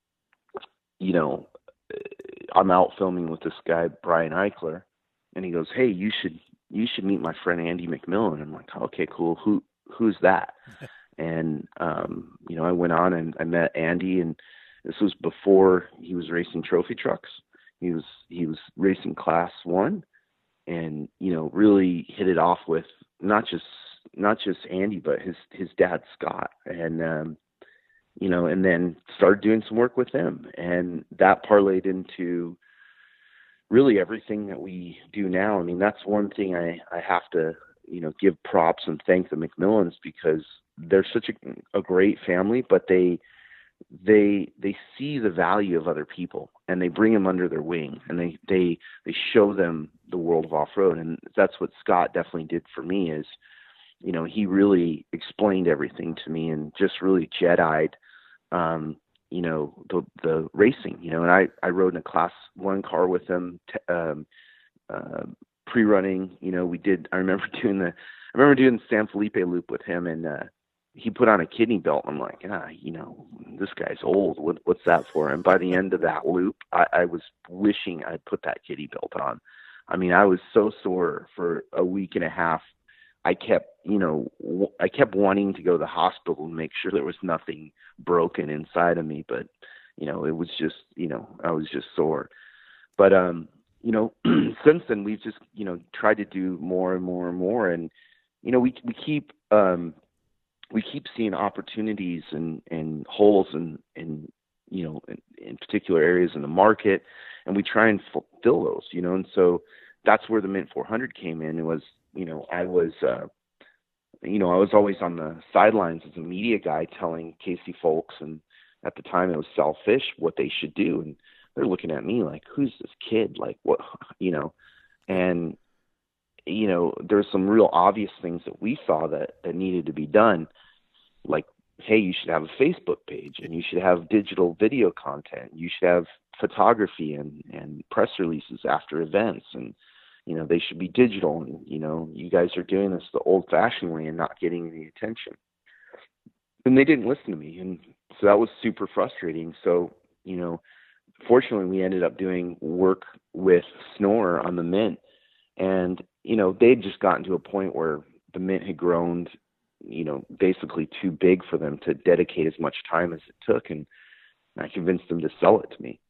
you know, I'm out filming with this guy, Brian Eichler, and he goes, "Hey, you should, you should meet my friend Andy McMillan." I'm like, "Okay, cool. Who, who's that?" And, um, you know, I went on and I met Andy, and this was before he was racing trophy trucks. He was, he was racing class one, and, you know, really hit it off with not just, not just Andy, but his, his dad, Scott. And, um, you know, and then started doing some work with them, and that parlayed into really everything that we do now. I mean, that's one thing I, I have to, you know, give props and thank the McMillans, because they're such a, a great family, but they, they, they see the value of other people, and they bring them under their wing, and they, they, they show them the world of off-road. And that's what Scott definitely did for me, is, you know, he really explained everything to me and just really Jedi'd, um, you know, the, the racing, you know, and I, I rode in a class one car with him, t- um, uh, pre-running, you know, we did, I remember doing the, I remember doing the San Felipe loop with him, and, uh, he put on a kidney belt. I'm like, ah, you know, this guy's old. What, what's that for? And by the end of that loop, I, I was wishing I'd put that kidney belt on. I mean, I was so sore for a week and a half. I kept, you know, w- I kept wanting to go to the hospital and make sure there was nothing broken inside of me. But, you know, it was just, you know, I was just sore. But, um, you know, since then we've just, you know, tried to do more and more and more. And, you know, we, we keep, um, we keep seeing opportunities and, and holes in, in, you know, in, in particular areas in the market, and we try and fulfill those, you know. And so that's where the Mint four hundred came in. It was, you know, I was, uh, you know, I was always on the sidelines as a media guy telling Casey Folks, and at the time it was Sal Fish, what they should do. And they're looking at me like, who's this kid? Like, what, you know, and, you know, there's some real obvious things that we saw that, that needed to be done. Like, hey, you should have a Facebook page, and you should have digital video content. You should have photography and, and press releases after events. And, you know, they should be digital. And, you know, you guys are doing this the old fashioned way and not getting any attention. And they didn't listen to me. And so that was super frustrating. So, you know, fortunately we ended up doing work with Snore on the Mint. And, you know, they'd just gotten to a point where the Mint had grown, you know, basically too big for them to dedicate as much time as it took. And I convinced them to sell it to me.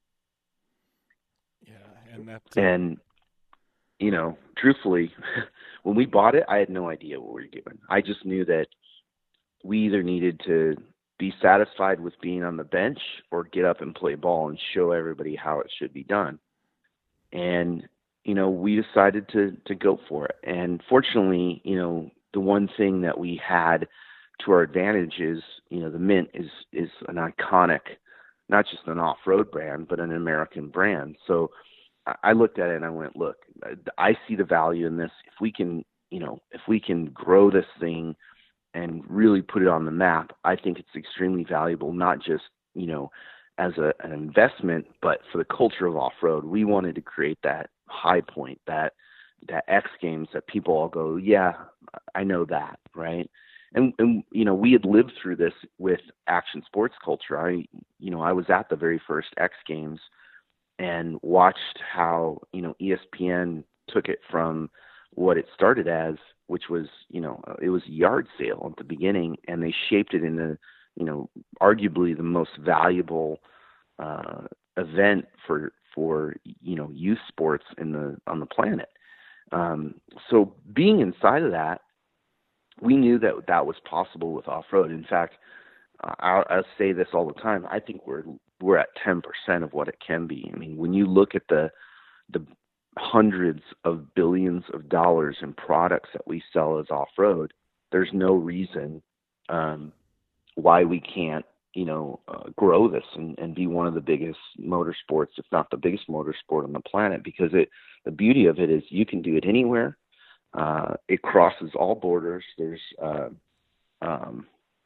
Yeah. And that, uh... and, you know, truthfully, when we bought it, I had no idea what we were doing. I just knew that we either needed to be satisfied with being on the bench or get up and play ball and show everybody how it should be done. And, you know, we decided to to go for it. And fortunately, you know, the one thing that we had to our advantage is, you know, the Mint is is an iconic, not just an off-road brand, but an American brand. So I looked at it and I went, look, I see the value in this. If we can, you know, if we can grow this thing and really put it on the map, I think it's extremely valuable, not just, you know, as a, an investment, but for the culture of off-road. We wanted to create that high point, that that X Games that people all go, yeah, I know that, right? And, and you know, we had lived through this with action sports culture. I, you know, I was at the very first X Games and watched how, you know, E S P N took it from what it started as, which was, you know, it was a yard sale at the beginning, and they shaped it into, you know, arguably the most valuable uh, event for for you know youth sports in the on the planet. Um, so being inside of that, we knew that that was possible with off-road. In fact, I'll, I'll say this all the time. I think we're we're at ten percent of what it can be. I mean, when you look at the the hundreds of billions of dollars in products that we sell as off-road, there's no reason um, why we can't, you know, uh, grow this and, and be one of the biggest motorsports, if not the biggest motorsport on the planet. Because it, the beauty of it is you can do it anywhere. Uh, it crosses all borders. There's, uh, um,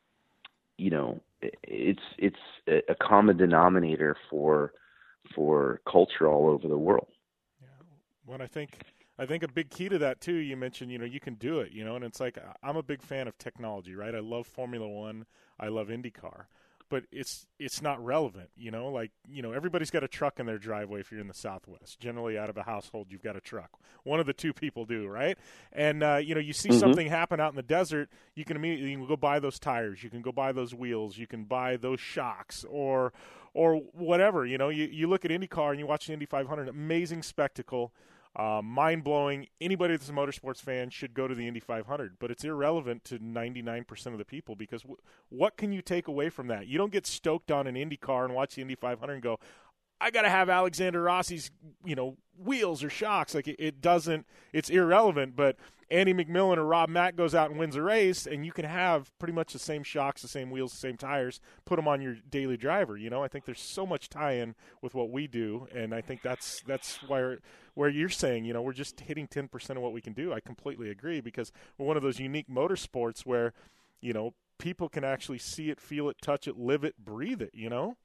you know, it, it's it's a common denominator for for culture all over the world. Well, I think I think a big key to that too. You mentioned, you know, you can do it, you know, and it's like I'm a big fan of technology, right? I love Formula One, I love IndyCar, but it's it's not relevant, you know. Like, you know, everybody's got a truck in their driveway. If you're in the Southwest, generally out of a household, you've got a truck. One of the two people do, right? And uh, you know, you see mm-hmm. something happen out in the desert, you can immediately you can go buy those tires, you can go buy those wheels, you can buy those shocks, or or whatever. You know, you you look at IndyCar and you watch the Indy five hundred, amazing spectacle. Uh, mind-blowing. Anybody that's a motorsports fan should go to the Indy five hundred, but it's irrelevant to ninety-nine percent of the people because w- what can you take away from that? You don't get stoked on an Indy car and watch the Indy five hundred and go, I got to have Alexander Rossi's, you know, wheels or shocks. Like, it, it doesn't – it's irrelevant, but Andy McMillan or Rob Mack goes out and wins a race, and you can have pretty much the same shocks, the same wheels, the same tires, put them on your daily driver. You know, I think there's so much tie-in with what we do, and I think that's that's where where you're saying, you know, we're just hitting ten percent of what we can do. I completely agree because we're one of those unique motorsports where, you know, people can actually see it, feel it, touch it, live it, breathe it, you know?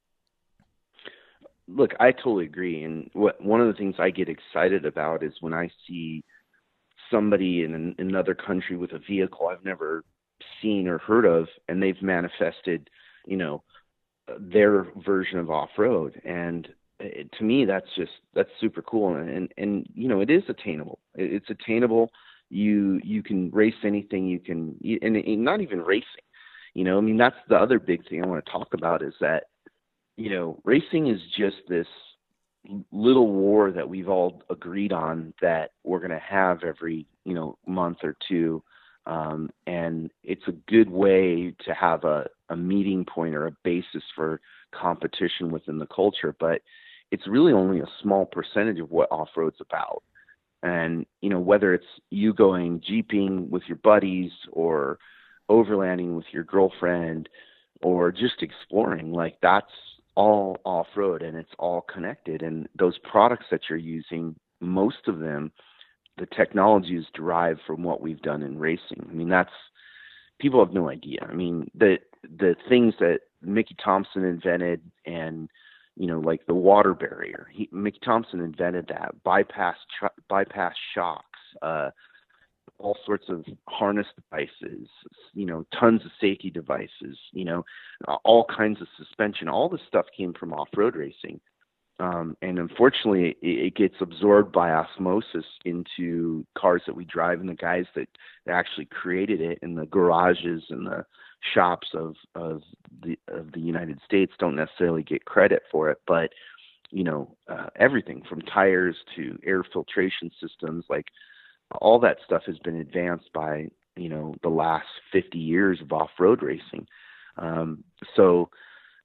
Look, I totally agree. And what, one of the things I get excited about is when I see somebody in an, another country with a vehicle I've never seen or heard of, and they've manifested, you know, their version of off-road. And it, to me, that's just, that's super cool. And, and, and, you know, it is attainable. It, it's attainable. You, you can race anything you can, and, and not even racing, you know, I mean, that's the other big thing I want to talk about is that, you know, racing is just this little war that we've all agreed on that we're going to have every, you know, month or two. Um, and it's a good way to have a, a meeting point or a basis for competition within the culture. But it's really only a small percentage of what off-road's about. And, you know, whether it's you going jeeping with your buddies or overlanding with your girlfriend or just exploring, like that's all off-road and it's all connected. And those products that you're using, most of them, the technology is derived from what we've done in racing. I mean, that's, people have no idea. I mean, the the things that Mickey Thompson invented and, you know, like the water barrier, he, Mickey Thompson invented that, bypass, bypass shocks, uh, all sorts of harness devices, you know, tons of safety devices, you know, uh, all kinds of suspension. All this stuff came from off-road racing. Um, and unfortunately, it, it gets absorbed by osmosis into cars that we drive, and the guys that, that actually created it in the garages and the shops of, of the of the United States don't necessarily get credit for it. But, you know, uh, everything from tires to air filtration systems, like all that stuff has been advanced by, you know, the last fifty years of off-road racing. Um, so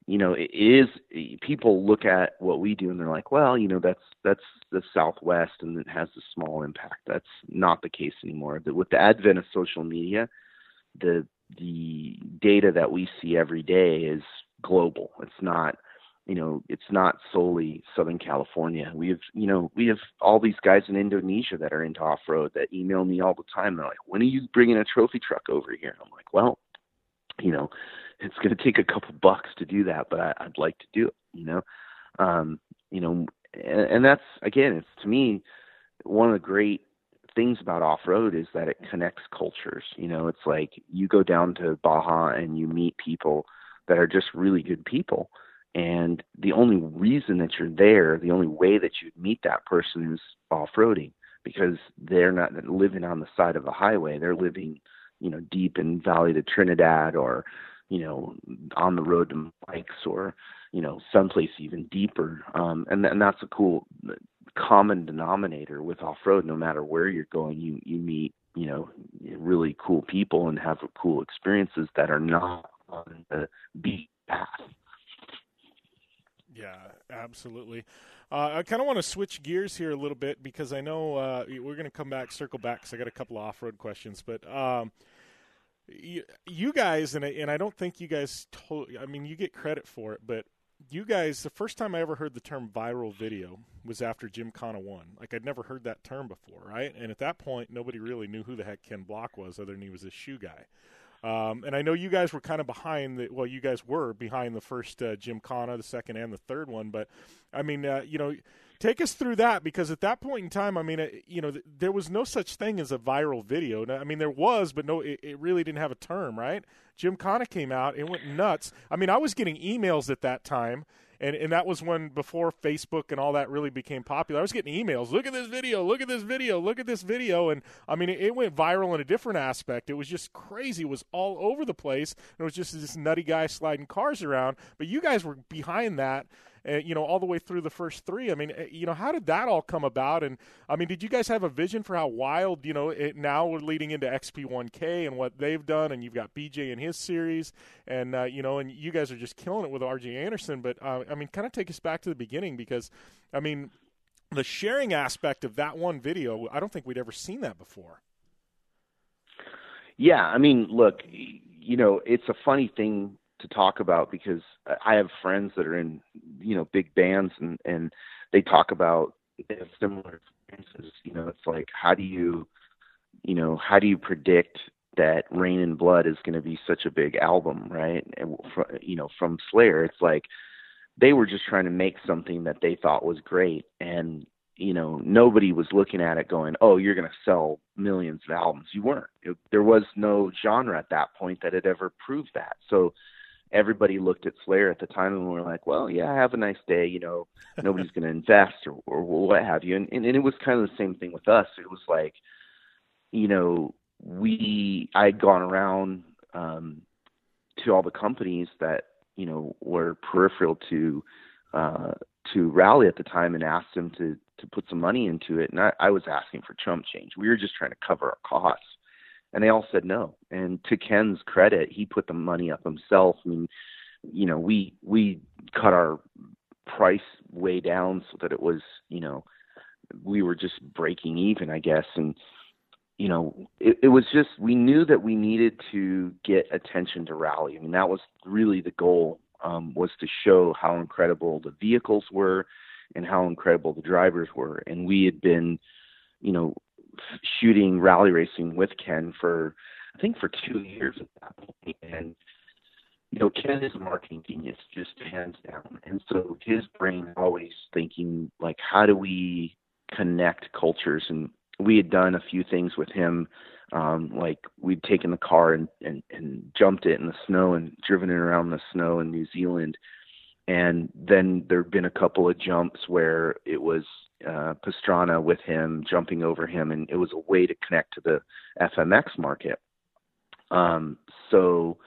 you know, it is, people look at what we do and they're like, well, you know, that's, that's the Southwest and it has a small impact. That's not the case anymore. That with the advent of social media, the, the data that we see every day is global. It's not, you know, it's not solely Southern California. We have, you know, we have all these guys in Indonesia that are into off-road that email me all the time. They're like, when are you bringing a trophy truck over here? I'm like, well, you know, it's going to take a couple bucks to do that, but I, I'd like to do it, you know? Um, you know, and, and that's, again, it's, to me, one of the great things about off-road is that it connects cultures. You know, it's like you go down to Baja and you meet people that are just really good people. And the only reason that you're there, the only way that you'd meet that person is off-roading, because they're not living on the side of the highway. They're living, you know, deep in Valley to Trinidad, or, you know, on the road to bikes, or, you know, someplace even deeper. Um, and, and that's a cool common denominator with off-road. No matter where you're going, you, you meet, you know, really cool people and have cool experiences that are not on the beat path. Yeah, absolutely. Uh, I kind of want to switch gears here a little bit, because I know uh, we're going to come back, circle back, because I got a couple of off-road questions. But um, you, you guys, and I, and I don't think you guys totally, I mean, you get credit for it, but you guys, the first time I ever heard the term viral video was after Gymkhana won. Like, I'd never heard that term before, right? And at that point, nobody really knew who the heck Ken Block was, other than he was a shoe guy. Um, and I know you guys were kind of behind the, well, you guys were behind the first uh, Gymkhana, the second and the third one. But, I mean, uh, you know, take us through that, because at that point in time, I mean, uh, you know, th- there was no such thing as a viral video. Now, I mean, there was, but no, it, it really didn't have a term, right? Gymkhana came out, it went nuts. I mean, I was getting emails at that time. And and that was when, before Facebook and all that really became popular, I was getting emails. Look at this video. Look at this video. Look at this video. And, I mean, it, it went viral in a different aspect. It was just crazy. It was all over the place. It was just this nutty guy sliding cars around. But you guys were behind that, uh, you know, all the way through the first three. I mean, you know, how did that all come about? And, I mean, did you guys have a vision for how wild, you know, it, now we're leading into X P one K and what they've done, and you've got B J and his series, and, uh, you know, and you guys are just killing it with R J Anderson. But, uh, I mean, kind of take us back to the beginning, because, I mean, the sharing aspect of that one video, I don't think we'd ever seen that before. Yeah, I mean, look, you know, it's a funny thing to talk about, because I have friends that are in, you know, big bands, and, and they talk about they have similar experiences. You know, it's like, how do you, you know, how do you predict that Rain and Blood is going to be such a big album, right? And, you know, from Slayer, it's like they were just trying to make something that they thought was great. And, you know, nobody was looking at it going, oh, you're going to sell millions of albums. You weren't. It, there was no genre at that point that had ever proved that. So everybody looked at Slayer at the time and were like, well, yeah, have a nice day. You know, nobody's going to invest or, or what have you. And, and, and it was kind of the same thing with us. It was like, you know, we, I'd gone around um, to all the companies that, you know, were peripheral to, uh, to Rally at the time, and asked them to, to put some money into it. And I, I was asking for chump change. We were just trying to cover our costs. And they all said no. And to Ken's credit, he put the money up himself. I mean, you know, we we cut our price way down so that it was, you know, we were just breaking even, I guess. And, you know, it, it was just, we knew that we needed to get attention to Rally. I mean, that was really the goal, um, was to show how incredible the vehicles were and how incredible the drivers were. And we had been, you know, shooting rally racing with Ken for, I think for two years at that point. And, you know, Ken is a marketing genius, just hands down. And so his brain always thinking, like, how do we connect cultures? And we had done a few things with him. Um, like we'd taken the car and, and, and jumped it in the snow and driven it around the snow in New Zealand. And then there'd been a couple of jumps where it was uh, Pastrana with him, jumping over him, and it was a way to connect to the F M X market. Um, so,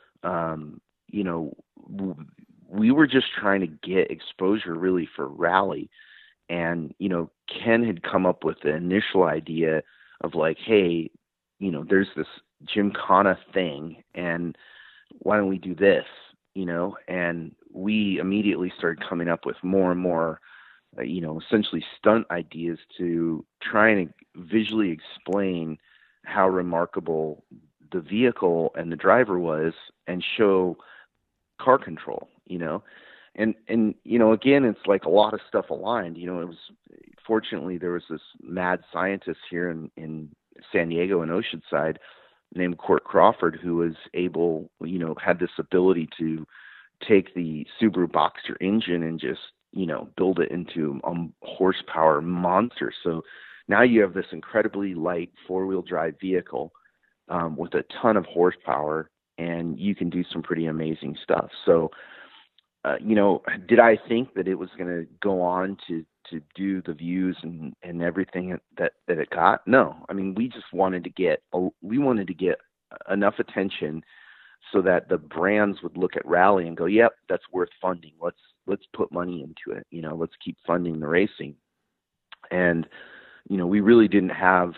um, you know, w- we were just trying to get exposure really for Rally. And, you know, Ken had come up with the initial idea of like, hey, you know, there's this Gymkhana thing, and why don't we do this? you know, and we immediately started coming up with more and more, uh, you know, essentially stunt ideas to try and visually explain how remarkable the vehicle and the driver was and show car control, you know. And, and, you know, again, it's like a lot of stuff aligned. You know, it was, fortunately, there was this mad scientist here in, in San Diego and Oceanside named Court Crawford, who was able, you know, had this ability to take the Subaru Boxster engine and just, you know, build it into a horsepower monster. So now you have this incredibly light four-wheel drive vehicle um, with a ton of horsepower, and you can do some pretty amazing stuff. So, Uh, you know, did I think that it was going to go on to, to do the views and, and everything that, that it got? No. I mean, we just wanted to get, we wanted to get enough attention so that the brands would look at Rally and go, yep, that's worth funding. Let's, let's put money into it. You know, let's keep funding the racing. And, you know, we really didn't have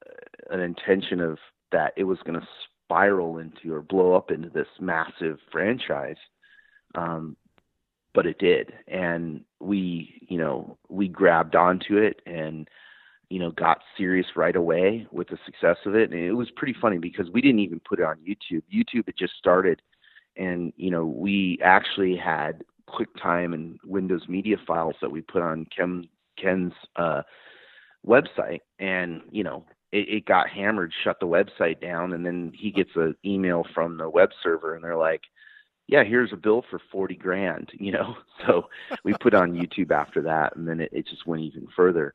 an intention of that it was going to spiral into or blow up into this massive franchise. Um, but it did. And we, you know, we grabbed onto it and, you know, got serious right away with the success of it. And it was pretty funny because we didn't even put it on YouTube. YouTube had just started. And, you know, we actually had QuickTime and Windows Media files that we put on Ken, Ken's uh, website. And, you know, it, it got hammered, shut the website down. And then he gets an email from the web server and they're like, yeah, here's a bill for forty grand, you know? So we put on YouTube after that, and then it, it just went even further.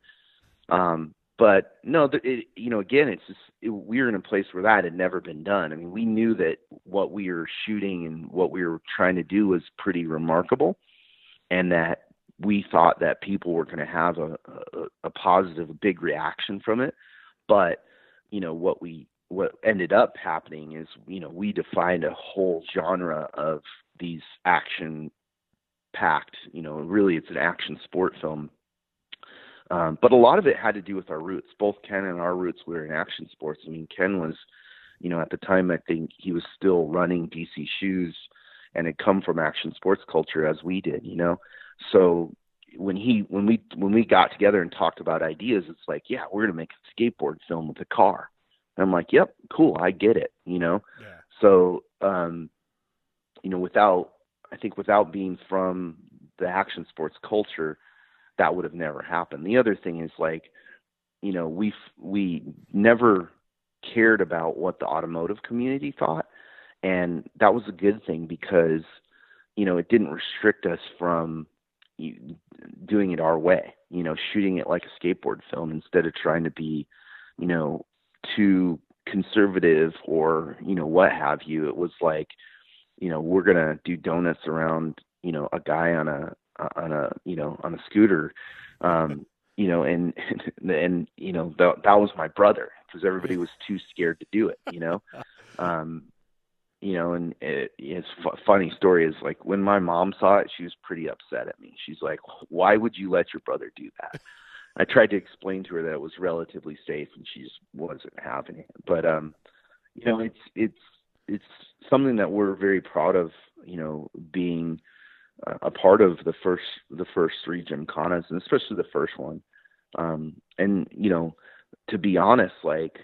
Um, but no, it, you know, again, it's just, it, we were in a place where that had never been done. I mean, we knew that what we were shooting and what we were trying to do was pretty remarkable, and that we thought that people were going to have a, a, a positive, a big reaction from it. But, you know, what we, what ended up happening is, you know, we defined a whole genre of these action packed, you know, really it's an action sport film. Um, but a lot of it had to do with our roots. Both Ken and our roots were in action sports. I mean, Ken was, you know, at the time, I think he was still running D C Shoes and had come from action sports culture as we did, you know? So when he, when we, when we got together and talked about ideas, it's like, yeah, we're going to make a skateboard film with a car. And I'm like, yep, cool. I get it. You know? Yeah. So, um, you know, without, I think without being from the action sports culture, that would have never happened. The other thing is, like, you know, we we never cared about what the automotive community thought. And that was a good thing because, you know, it didn't restrict us from doing it our way, you know, shooting it like a skateboard film instead of trying to be, you know, too conservative or, you know, what have you. It was like, you know, we're going to do donuts around, you know, a guy on a, on a, you know, on a scooter, um, you know, and, and, and you know, that, that was my brother because everybody was too scared to do it, you know? Um, you know, and it, it's a funny story is, like, when my mom saw it, she was pretty upset at me. She's like, why would you let your brother do that? I tried to explain to her that it was relatively safe, and she just wasn't having it. But, um, you know, it's, it's, it's something that we're very proud of, you know, being uh, a part of the first, the first three Gymkhanas, and especially the first one. Um, and, you know, to be honest, like,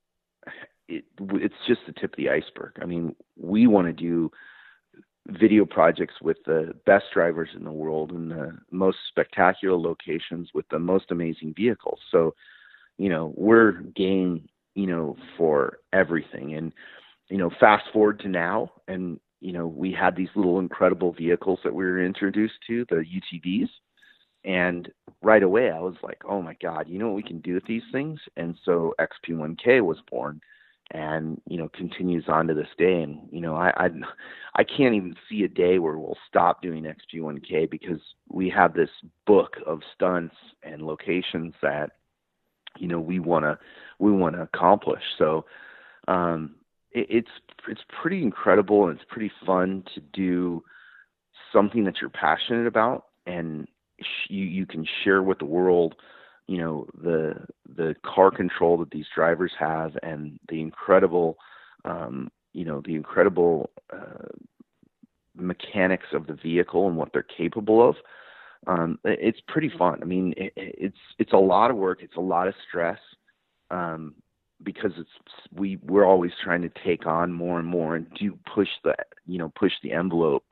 it, it's just the tip of the iceberg. I mean, we want to do video projects with the best drivers in the world in the most spectacular locations with the most amazing vehicles. So, you know, we're game, you know, for everything. And, you know, fast forward to now, and, you know, we had these little incredible vehicles that we were introduced to, the U T Vs. And right away I was like, oh my God, you know what we can do with these things? And so X P one K was born. And, you know, continues on to this day. And, you know, I, I, I can't even see a day where we'll stop doing X P one K because we have this book of stunts and locations that, you know, we want to, we want to accomplish. So, um, it, it's, it's pretty incredible, and it's pretty fun to do something that you're passionate about, and sh- you, you can share with the world, you know, the the car control that these drivers have, and the incredible, um, you know, the incredible uh, mechanics of the vehicle and what they're capable of. Um, it's pretty fun. I mean, it, it's it's a lot of work. It's a lot of stress um, because it's we we're always trying to take on more and more and do push the you know push the envelope.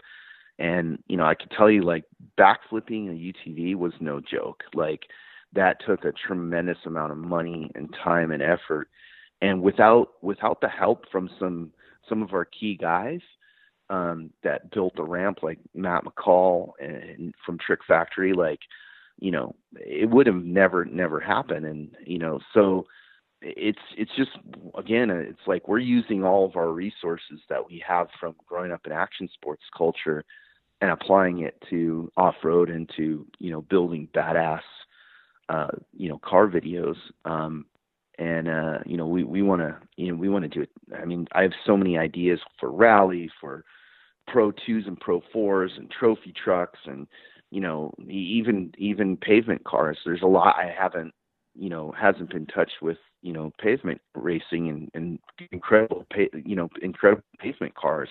And you know, I could tell you, like, backflipping a U T V was no joke. Like, that took a tremendous amount of money and time and effort. And without without the help from some some of our key guys um, that built the ramp, like Matt McCall and from Trick Factory, like, you know, it would have never never happened. And you know, so it's it's just, again, it's like we're using all of our resources that we have from growing up in action sports culture and applying it to off-road and to, you know, building badass, uh, you know, car videos. Um, and, uh, you know, we, we want to, you know, we want to do it. I mean, I have so many ideas for rally, for Pro twos and Pro fours and trophy trucks and, you know, even, even pavement cars. There's a lot I haven't, you know, hasn't been touched with, you know, pavement racing and, and incredible, pa- you know, incredible pavement cars.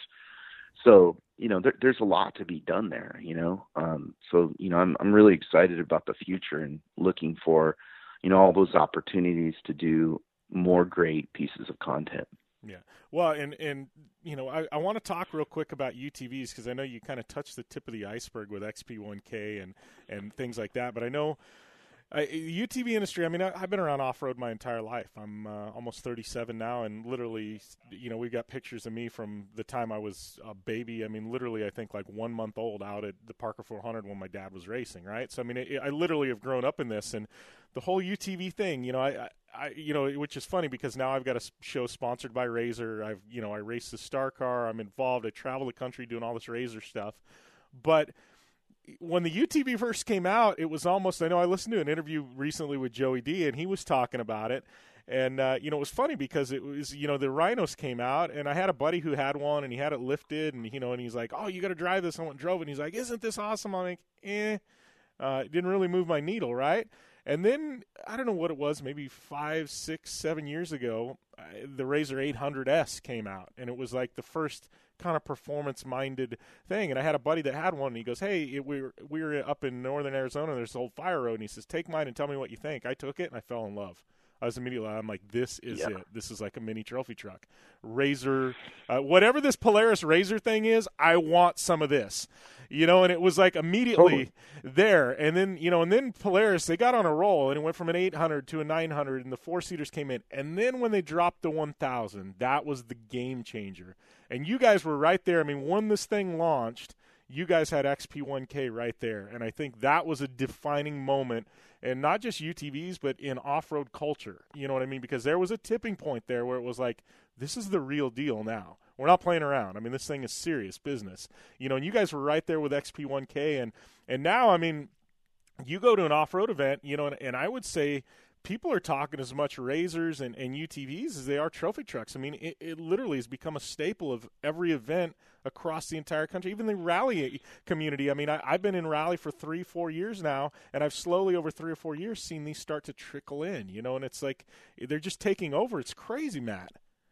So, you know, there, there's a lot to be done there, you know. Um, so, you know, I'm I'm really excited about the future and looking for, you know, all those opportunities to do more great pieces of content. Yeah. Well, and, and you know, I, I want to talk real quick about U T Vs because I know you kind of touched the tip of the iceberg with X P one K and, and things like that. But I know Uh, U T V industry, I mean, I, I've been around off-road my entire life. I'm uh, almost thirty-seven now, and literally, you know, we've got pictures of me from the time I was a baby. I mean, literally, I think like one month old out at the Parker four hundred when my dad was racing, right? So, I mean, it, I literally have grown up in this, and the whole U T V thing, you know, I, I, you know, which is funny because now I've got a show sponsored by Razor. I've, you know, I race the Star Car. I'm involved. I travel the country doing all this Razor stuff, but when the U T V first came out, it was almost, I know I listened to an interview recently with Joey D, and he was talking about it. And, uh, you know, it was funny because it was, you know, the Rhinos came out, and I had a buddy who had one, and he had it lifted, and, you know, and he's like, oh, you got to drive this. I went and drove it. And he's like, isn't this awesome? I'm like, eh. Uh, it didn't really move my needle, right? And then, I don't know what it was, maybe five, six, seven years ago, uh, the Razor eight hundred S came out, and it was like the first kind of performance-minded thing. And I had a buddy that had one, and he goes, hey, it, we, were, we were up in northern Arizona, there's this old fire road, and he says, take mine and tell me what you think. I took it, and I fell in love. I was immediately, I'm like, this is yeah. it. This is like a mini trophy truck. Razor, uh, whatever this Polaris Razor thing is, I want some of this. You know, and it was like immediately totally. there. And then, you know, and then Polaris, they got on a roll, and it went from an eight hundred to a nine hundred, and the four-seaters came in. And then when they dropped the one thousand, that was the game changer. And you guys were right there. I mean, when this thing launched, you guys had X P one K right there. And I think that was a defining moment, and not just U T Vs, but in off-road culture. You know what I mean? Because there was a tipping point there where it was like, this is the real deal now. We're not playing around. I mean, this thing is serious business. You know, and you guys were right there with X P one K. And, and now, I mean, you go to an off-road event, you know, and, and I would say people are talking as much Razors and, and U T Vs as they are trophy trucks. I mean, it, it literally has become a staple of every event across the entire country, even the rally community. I mean, I, I've been in rally for three, four years now, and I've slowly over three or four years seen these start to trickle in, you know, and it's like they're just taking over. It's crazy, Matt.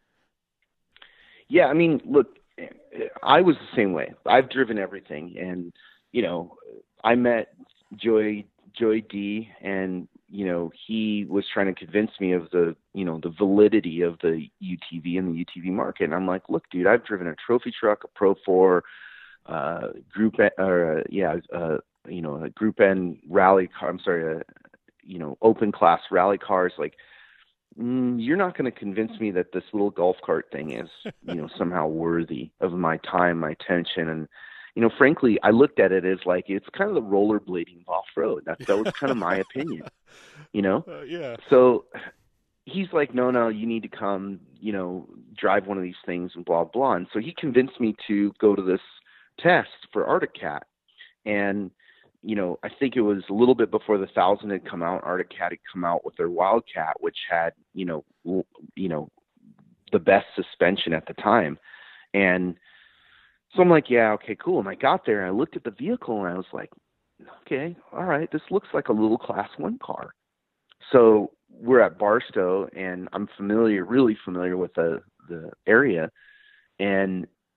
Yeah, I mean, look, I was the same way. I've driven everything, and, you know, I met Joey, Joey D, and, you know, he was trying to convince me of the, you know, the validity of the U T V and the U T V market. And I'm like, look, dude, I've driven a trophy truck, a Pro four, uh, Group, or uh, yeah, uh, you know, a Group N rally car. I'm sorry, uh, you know, open class rally cars. Like, mm, you're not going to convince me that this little golf cart thing is, you know, somehow worthy of my time, my attention. And, you know, frankly, I looked at it as like, it's kind of the rollerblading off road. That, that was kind of my opinion, you know? Uh, yeah. So he's like, no, no, you need to come, you know, drive one of these things and blah, blah. And so he convinced me to go to this test for Arctic Cat. And, you know, I think it was a little bit before the thousand had come out. Arctic Cat had come out with their Wildcat, which had, you know, l- you know, the best suspension at the time. And so I'm like, yeah, okay, cool. And I got there and I looked at the vehicle and I was like, okay, all right, this looks like a little class one car. So we're at Barstow and I'm familiar, really familiar with the, the area. And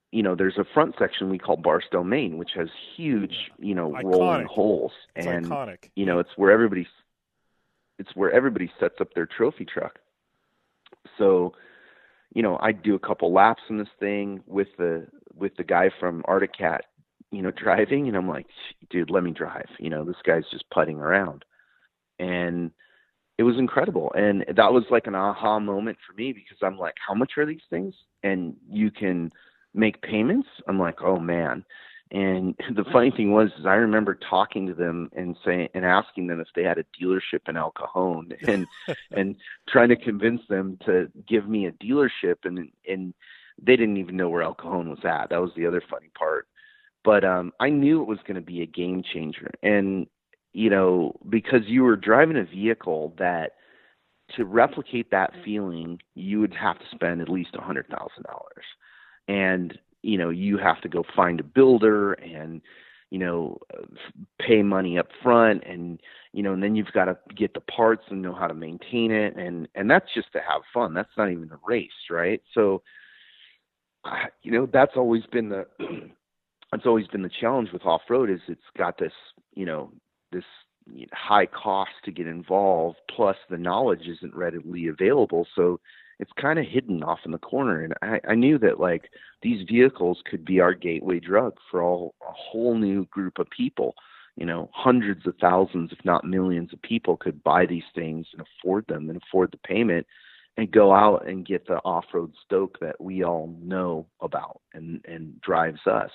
you know, there's a front section we call Barstow Main, which has huge, you know, Iconic. rolling holes. It's and, iconic. you know, it's where everybody, it's where everybody sets up their trophy truck. So, you know, I do a couple laps in this thing with the, with the guy from Arctic Cat, you know, driving. And I'm like, dude, let me drive. You know, this guy's just putting around. And it was incredible. And that was like an aha moment for me, because I'm like, how much are these things? And you can make payments. I'm like, oh man. And the funny thing was, is I remember talking to them and saying, and asking them if they had a dealership in El Cajon, and, and trying to convince them to give me a dealership. And, and they didn't even know where El Cajon was at. That was the other funny part. But, um, I knew it was going to be a game changer. And, you know, because you were driving a vehicle that, to replicate that feeling, you would have to spend at least a hundred thousand dollars. And, you know, you have to go find a builder and, you know, pay money up front, and, you know, and then you've got to get the parts and know how to maintain it. And, and that's just to have fun. That's not even a race. Right. So, uh, you know, that's always been the, that's always been the challenge with off-road, is it's got this, you know, this high cost to get involved, plus the knowledge isn't readily available. So it's kind of hidden off in the corner. And I, I knew that, like, these vehicles could be our gateway drug for all a whole new group of people. You know, hundreds of thousands, if not millions of people could buy these things and afford them and afford the payment and go out and get the off-road stoke that we all know about and, and drives us.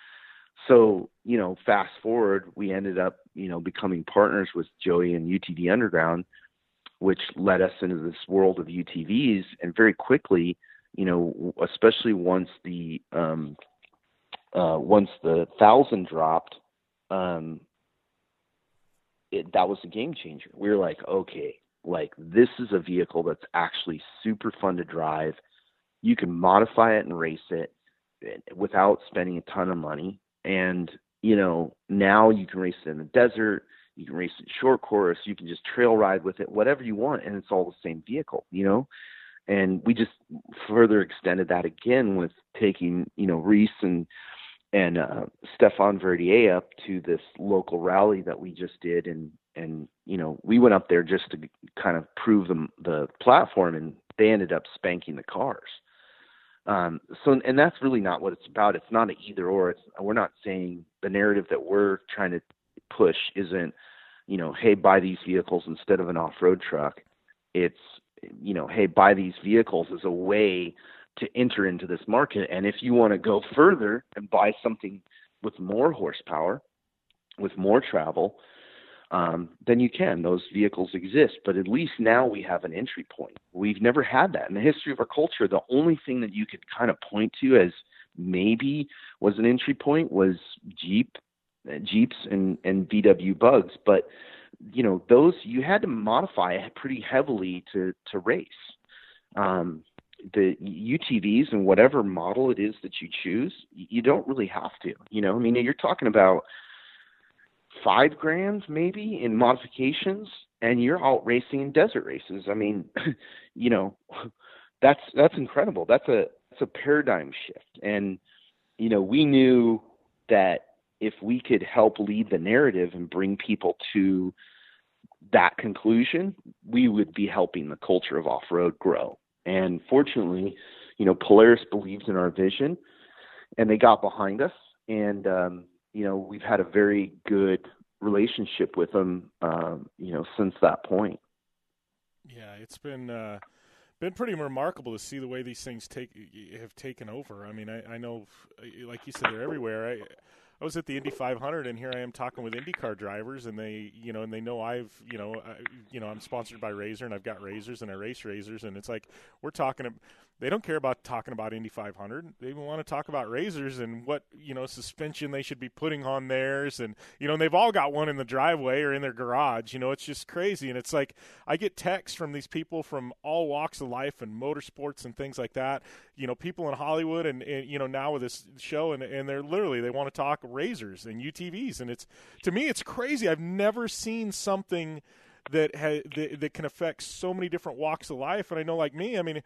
So, you know, fast forward, we ended up, you know, becoming partners with Joey and U T V Underground, which led us into this world of U T Vs. And very quickly, you know, especially once the, um, uh, once the thousand dropped, um, it, that was a game changer. We were like, okay, like, this is a vehicle that's actually super fun to drive. You can modify it and race it without spending a ton of money. And, you know, now you can race it in the desert, you can race it short course, you can just trail ride with it, whatever you want, and it's all the same vehicle, you know? And we just further extended that again with taking, you know, Reese and, and uh, Stefan Verdier up to this local rally that we just did. And, and, you know, we went up there just to kind of prove them the platform, and they ended up spanking the cars. Um, so, and that's really not what it's about. It's not an either or. It's, we're not saying the narrative that we're trying to push isn't, you know, hey, buy these vehicles instead of an off-road truck. It's, you know, hey, buy these vehicles as a way to enter into this market. And if you want to go further and buy something with more horsepower, with more travel, um, then you can. Those vehicles exist. But at least now we have an entry point. We've never had that in the history of our culture. The only thing that you could kind of point to as maybe was an entry point was Jeep, uh, Jeeps and, and V W Bugs. But, you know, those you had to modify pretty heavily to, to race. Um, the U T Vs and whatever model it is that you choose, you don't really have to. You know, I mean, you're talking about five grand maybe in modifications, and you're out racing in desert races. I mean, you know, that's, that's incredible. That's a, that's a paradigm shift. And, you know, we knew that if we could help lead the narrative and bring people to that conclusion, we would be helping the culture of off-road grow. And fortunately, you know, Polaris believes in our vision, and they got behind us. And, um, you know, we've had a very good relationship with them, um, you know, since that point. Yeah, it's been uh, been pretty remarkable to see the way these things take have taken over. I mean, I, I know, like you said, they're everywhere. I, I was at the Indy five hundred, and here I am talking with IndyCar drivers, and they, you know, and they know I've, you know, I, you know, I'm sponsored by Razor, and I've got Razors, and I race Razors, and it's like we're talking. They don't care about talking about Indy five hundred. They even want to talk about Razors and what, you know, suspension they should be putting on theirs, and you know, and they've all got one in the driveway or in their garage. You know, it's just crazy, and it's like I get texts from these people from all walks of life and motorsports and things like that. You know, people in Hollywood, and, and you know, now with this show, and and they're literally they want to talk Razors and U T Vs, and it's, to me, it's crazy. I've never seen something that ha- that, that can affect so many different walks of life. And I know, like me, I mean,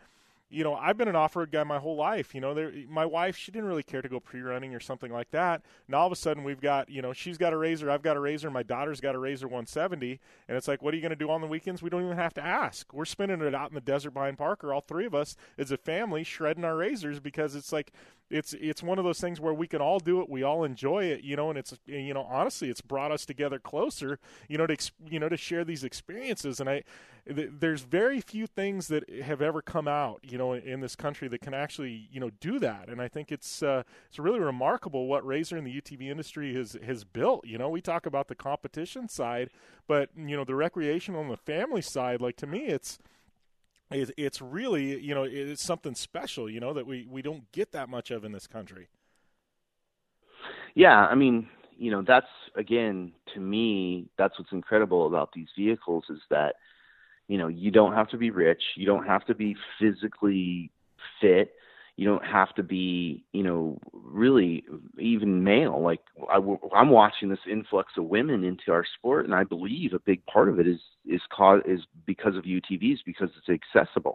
you know, I've been an off-road guy my whole life. You know, there, my wife, she didn't really care to go pre-running or something like that. Now all of a sudden we've got, you know, she's got a Razor, I've got a Razor, my daughter's got a Razor one seventy, and it's like, what are you going to do on the weekends? We don't even have to ask. We're spending it out in the desert behind Parker, all three of us as a family shredding our Razors, because it's like, it's it's one of those things where we can all do it, we all enjoy it, you know, and it's, you know, honestly, it's brought us together closer, you know, to you know to share these experiences. And I, th- there's very few things that have ever come out, you know, in this country that can actually, you know, do that. And I think it's uh, it's really remarkable what Razor and the U T V industry has has built. You know, we talk about the competition side, but you know, the recreational and the family side, like to me, it's. It's really, you know, it's something special, you know, that we, we don't get that much of in this country. Yeah, I mean, you know, that's, again, to me, that's what's incredible about these vehicles is that, you know, you don't have to be rich. You don't have to be physically fit. You don't have to be, you know, really even male. Like I, I'm watching this influx of women into our sport, and I believe a big part of it is is cause is because of U T Vs, because it's accessible.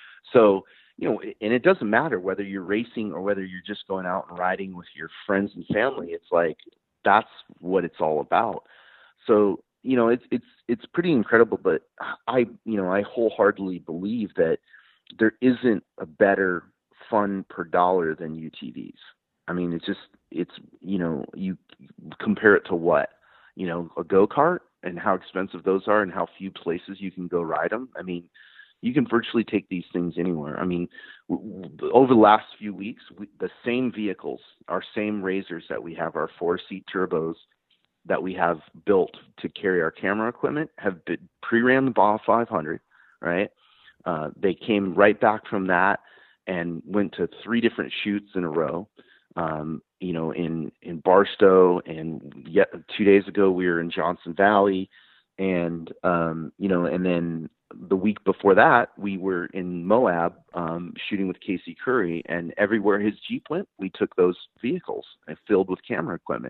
So, you know, and it doesn't matter whether you're racing or whether you're just going out and riding with your friends and family. It's like that's what it's all about. So, you know, it's it's it's pretty incredible. But I, you know, I wholeheartedly believe that there isn't a better fun per dollar than U T Vs. I mean, it's just, it's, you know, you compare it to what, you know, a go-kart and how expensive those are and how few places you can go ride them. I mean, you can virtually take these things anywhere. I mean, w- w- over the last few weeks, we, the same vehicles, our same Razors that we have, our four-seat turbos that we have built to carry our camera equipment have been pre-ran the Baja five hundred, right? Uh, they came right back from that and went to three different shoots in a row, um, you know, in, in Barstow, and yet two days ago we were in Johnson Valley, and, um, you know, and then the week before that we were in Moab um, shooting with Casey Curry, and everywhere his Jeep went, we took those vehicles and filled with camera equipment.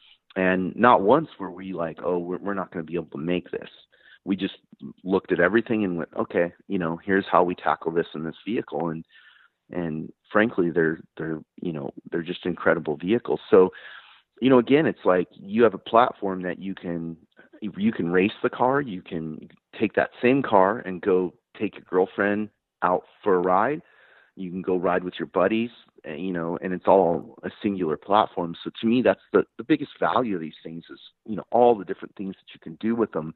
And not once were we like, oh, we're, we're not going to be able to make this. We just looked at everything and went, okay, you know, here's how we tackle this in this vehicle. And, And frankly, they're, they're, you know, they're just incredible vehicles. So, you know, again, it's like you have a platform that you can, you can race the car. You can take that same car and go take your girlfriend out for a ride. You can go ride with your buddies, you know, and it's all a singular platform. So to me, that's the, the biggest value of these things is, you know, all the different things that you can do with them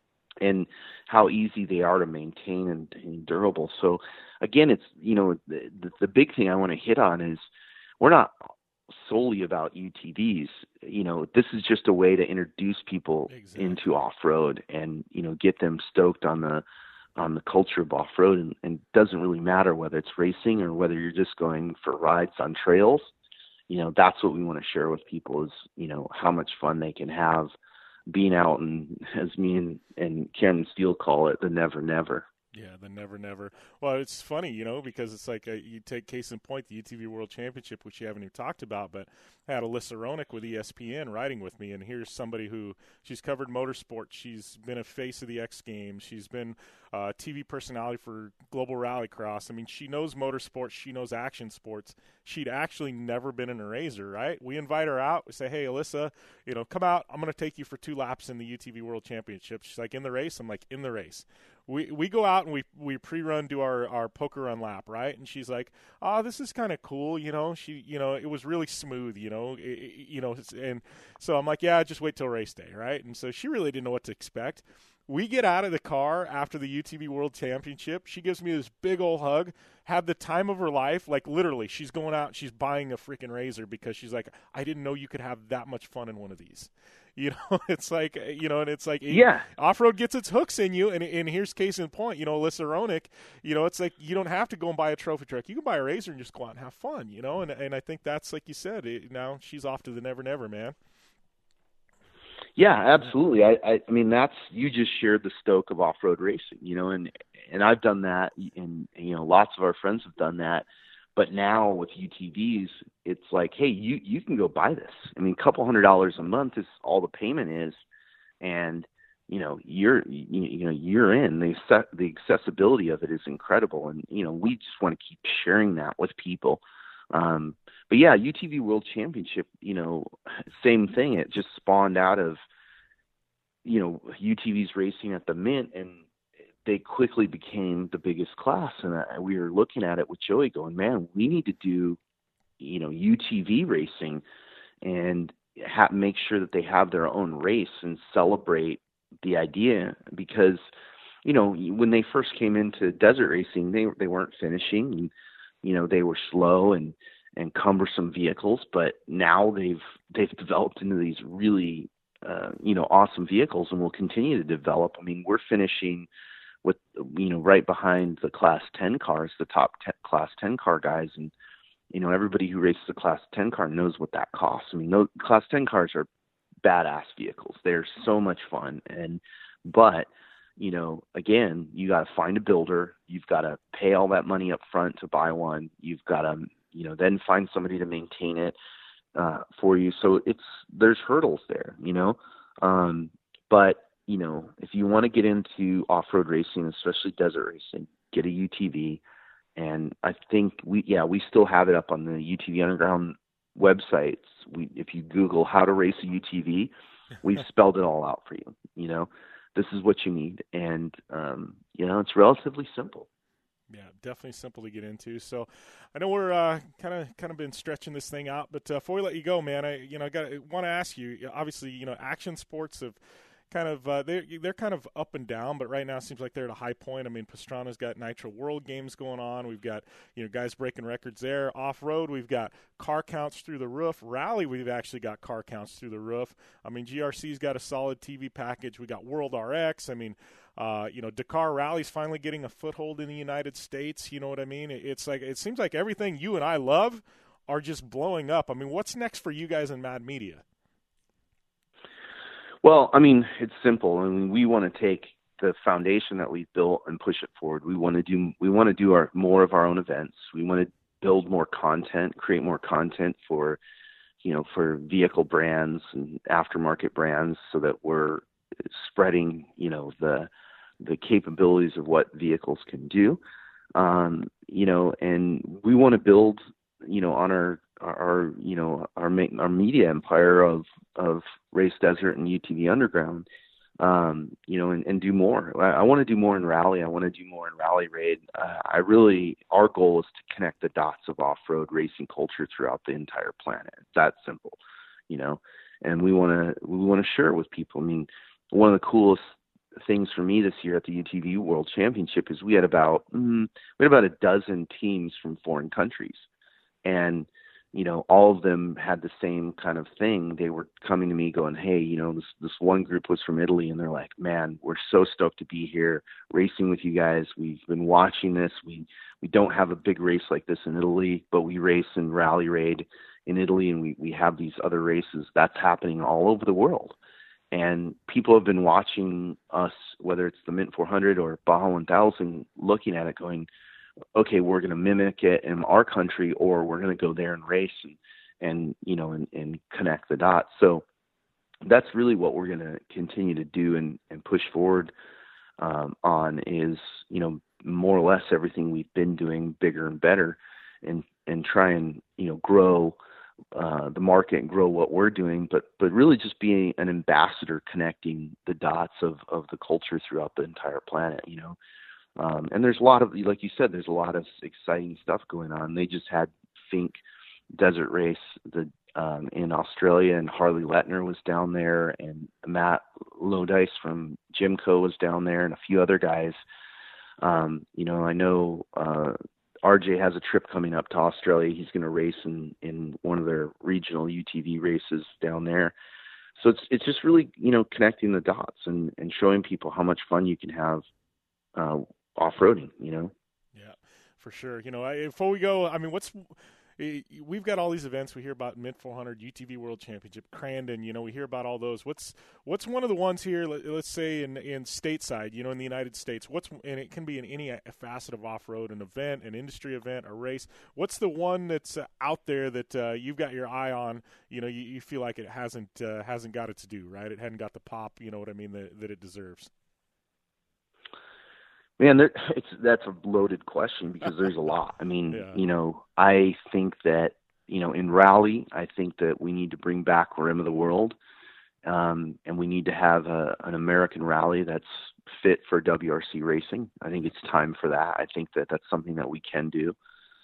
and how easy they are to maintain and, and durable. So again, it's, you know, the, the big thing I want to hit on is we're not solely about U T Vs. You know, this is just a way to introduce people exactly. into off-road and, you know, get them stoked on the, on the culture of off-road. And, and it doesn't really matter whether it's racing or whether you're just going for rides on trails. You know, that's what we want to share with people is, you know, how much fun they can have being out, and as me and, and Cameron Steele call it, the never, never. Yeah, the never, never. Well, it's funny, you know, because it's like a, you take case in point, the U T V World Championship, which you haven't even talked about, but I had Alyssa Ronick with E S P N riding with me, and here's somebody who, she's covered motorsport. She's been a face of the X Games. She's been a T V personality for Global Rallycross. I mean, she knows motorsports. She knows action sports. She'd actually never been in a Razor, right? We invite her out. We say, hey, Alyssa, you know, come out. I'm going to take you for two laps in the U T V World Championship. She's like, in the race? I'm like, in the race. We we go out and we, we pre-run, do our, our poker run lap, right? And she's like, oh, this is kind of cool, you know. She, you know, it was really smooth, you know, it, it, you know. And so I'm like, yeah, just wait till race day, right? And so she really didn't know what to expect. We get out of the car after the U T V World Championship. She gives me this big old hug, had the time of her life. Like, literally, she's going out and she's buying a freaking Razor because she's like, I didn't know you could have that much fun in one of these. You know, it's like, you know, and it's like, yeah, off-road gets its hooks in you. And, and here's case in point, you know, Alyssa Ronick, you know, it's like, you don't have to go and buy a trophy truck. You can buy a Razor and just go out and have fun, you know? And, and I think that's, like you said, it, now she's off to the never, never, man. Yeah, absolutely. I, I, I mean, that's, you just shared the stoke of off-road racing, you know, and, and I've done that, and, you know, lots of our friends have done that. But now with U T Vs, it's like, hey, you, you can go buy this. I mean, a couple hundred dollars a month is all the payment is. And, you know, you're, you, you know, you're in. The, the accessibility of it is incredible. And, you know, we just want to keep sharing that with people. Um, but yeah, U T V World Championship, you know, same thing. It just spawned out of, you know, U T V's racing at the Mint, and they quickly became the biggest class. And I, we were looking at it with Joey going, man, we need to do, you know, U T V racing and ha- make sure that they have their own race and celebrate the idea, because, you know, when they first came into desert racing, they they weren't finishing, and, you know, they were slow and, and cumbersome vehicles, but now they've, they've developed into these really, uh, you know, awesome vehicles, and will continue to develop. I mean, we're finishing with, you know, right behind the class ten cars, the top ten, class ten car guys. And, you know, everybody who races a class ten car knows what that costs. I mean, those class ten cars are badass vehicles. They're so much fun. And, but, you know, again, you got to find a builder. You've got to pay all that money up front to buy one. You've got to, you know, then find somebody to maintain it uh, for you. So it's, there's hurdles there, you know, um, but, you know, if you want to get into off-road racing, especially desert racing, get a U T V. And I think we, yeah, we still have it up on the U T V Underground websites. We, if you Google how to race a U T V, we've spelled it all out for you. You know, this is what you need. And, um, you know, it's relatively simple. Yeah, definitely simple to get into. So I know we're kind of kind of been stretching this thing out, but uh, before we let you go, man, I, you know, I got want to ask you, obviously, you know, action sports have kind of uh, they're they're kind of up and down, but right now it seems like they're at a high point. I mean, Pastrana's got Nitro World Games going on. We've got, you know, guys breaking records there. Off road, we've got car counts through the roof. Rally, we've actually got car counts through the roof. I mean, G R C's got a solid T V package. We got World R X. I mean, uh, you know, Dakar Rally's finally getting a foothold in the United States. You know what I mean? It, it's like it seems like everything you and I love are just blowing up. I mean, what's next for you guys in Mad Media? Well, I mean, it's simple. I mean, we want to take the foundation that we've built and push it forward. We want to do, we want to do our, more of our own events. We want to build more content, create more content for, you know, for vehicle brands and aftermarket brands, so that we're spreading, you know, the, the capabilities of what vehicles can do. Um, you know, and we want to build, you know, on our, our, you know, our, our media empire of, of Race Desert and U T V Underground, um, you know, and, and do more. I, I want to do more in rally. I want to do more in Rally Raid. Uh, I really, our goal is to connect the dots of off-road racing culture throughout the entire planet. It's that simple, you know, and we want to, we want to share it with people. I mean, one of the coolest things for me this year at the U T V World Championship is we had about, mm, we had about a dozen teams from foreign countries, and you know, all of them had the same kind of thing. They were coming to me going, hey, you know, this, this one group was from Italy, and they're like, man, we're so stoked to be here racing with you guys. We've been watching this. We, we don't have a big race like this in Italy, but we race in Rally Raid in Italy, and we, we have these other races. That's happening all over the world. And people have been watching us, whether it's the Mint four hundred or Baja one thousand, looking at it going, okay, we're going to mimic it in our country, or we're going to go there and race and, and you know, and, and connect the dots. So that's really what we're going to continue to do and, and push forward um, on is, you know, more or less everything we've been doing bigger and better, and, and try and, you know, grow uh, the market and grow what we're doing, but, but really just being an ambassador, connecting the dots of, of the culture throughout the entire planet, you know. Um, and there's a lot of, like you said, there's a lot of exciting stuff going on. They just had Fink Desert Race the, um, in Australia, and Harley Letner was down there, and Matt Lodice from Jimco was down there, and a few other guys. Um, you know, I know uh, R J has a trip coming up to Australia. He's going to race in, in one of their regional U T V races down there. So it's it's just really, you know, connecting the dots and, and showing people how much fun you can have uh, off-roading, you know? Yeah, for sure. You know, I, before we go, I mean, what's, we've got all these events. We hear about Mint four hundred, U T V World Championship, Crandon. You know, we hear about all those. What's what's one of the ones here? Let, let's say in in stateside, you know, in the United States. What's and it can be in any facet of off road, an event, an industry event, a race. What's the one that's uh, out there that uh, you've got your eye on? You know, you, you feel like it hasn't uh, hasn't got its due, right? It hadn't got the pop. You know what I mean? That that it deserves. Man, there, it's that's a loaded question because there's a lot. I mean, yeah. you know, I think that, you know, in rally, I think that we need to bring back Rim of the World, um, and we need to have a, an American rally that's fit for W R C racing. I think it's time for that. I think that that's something that we can do.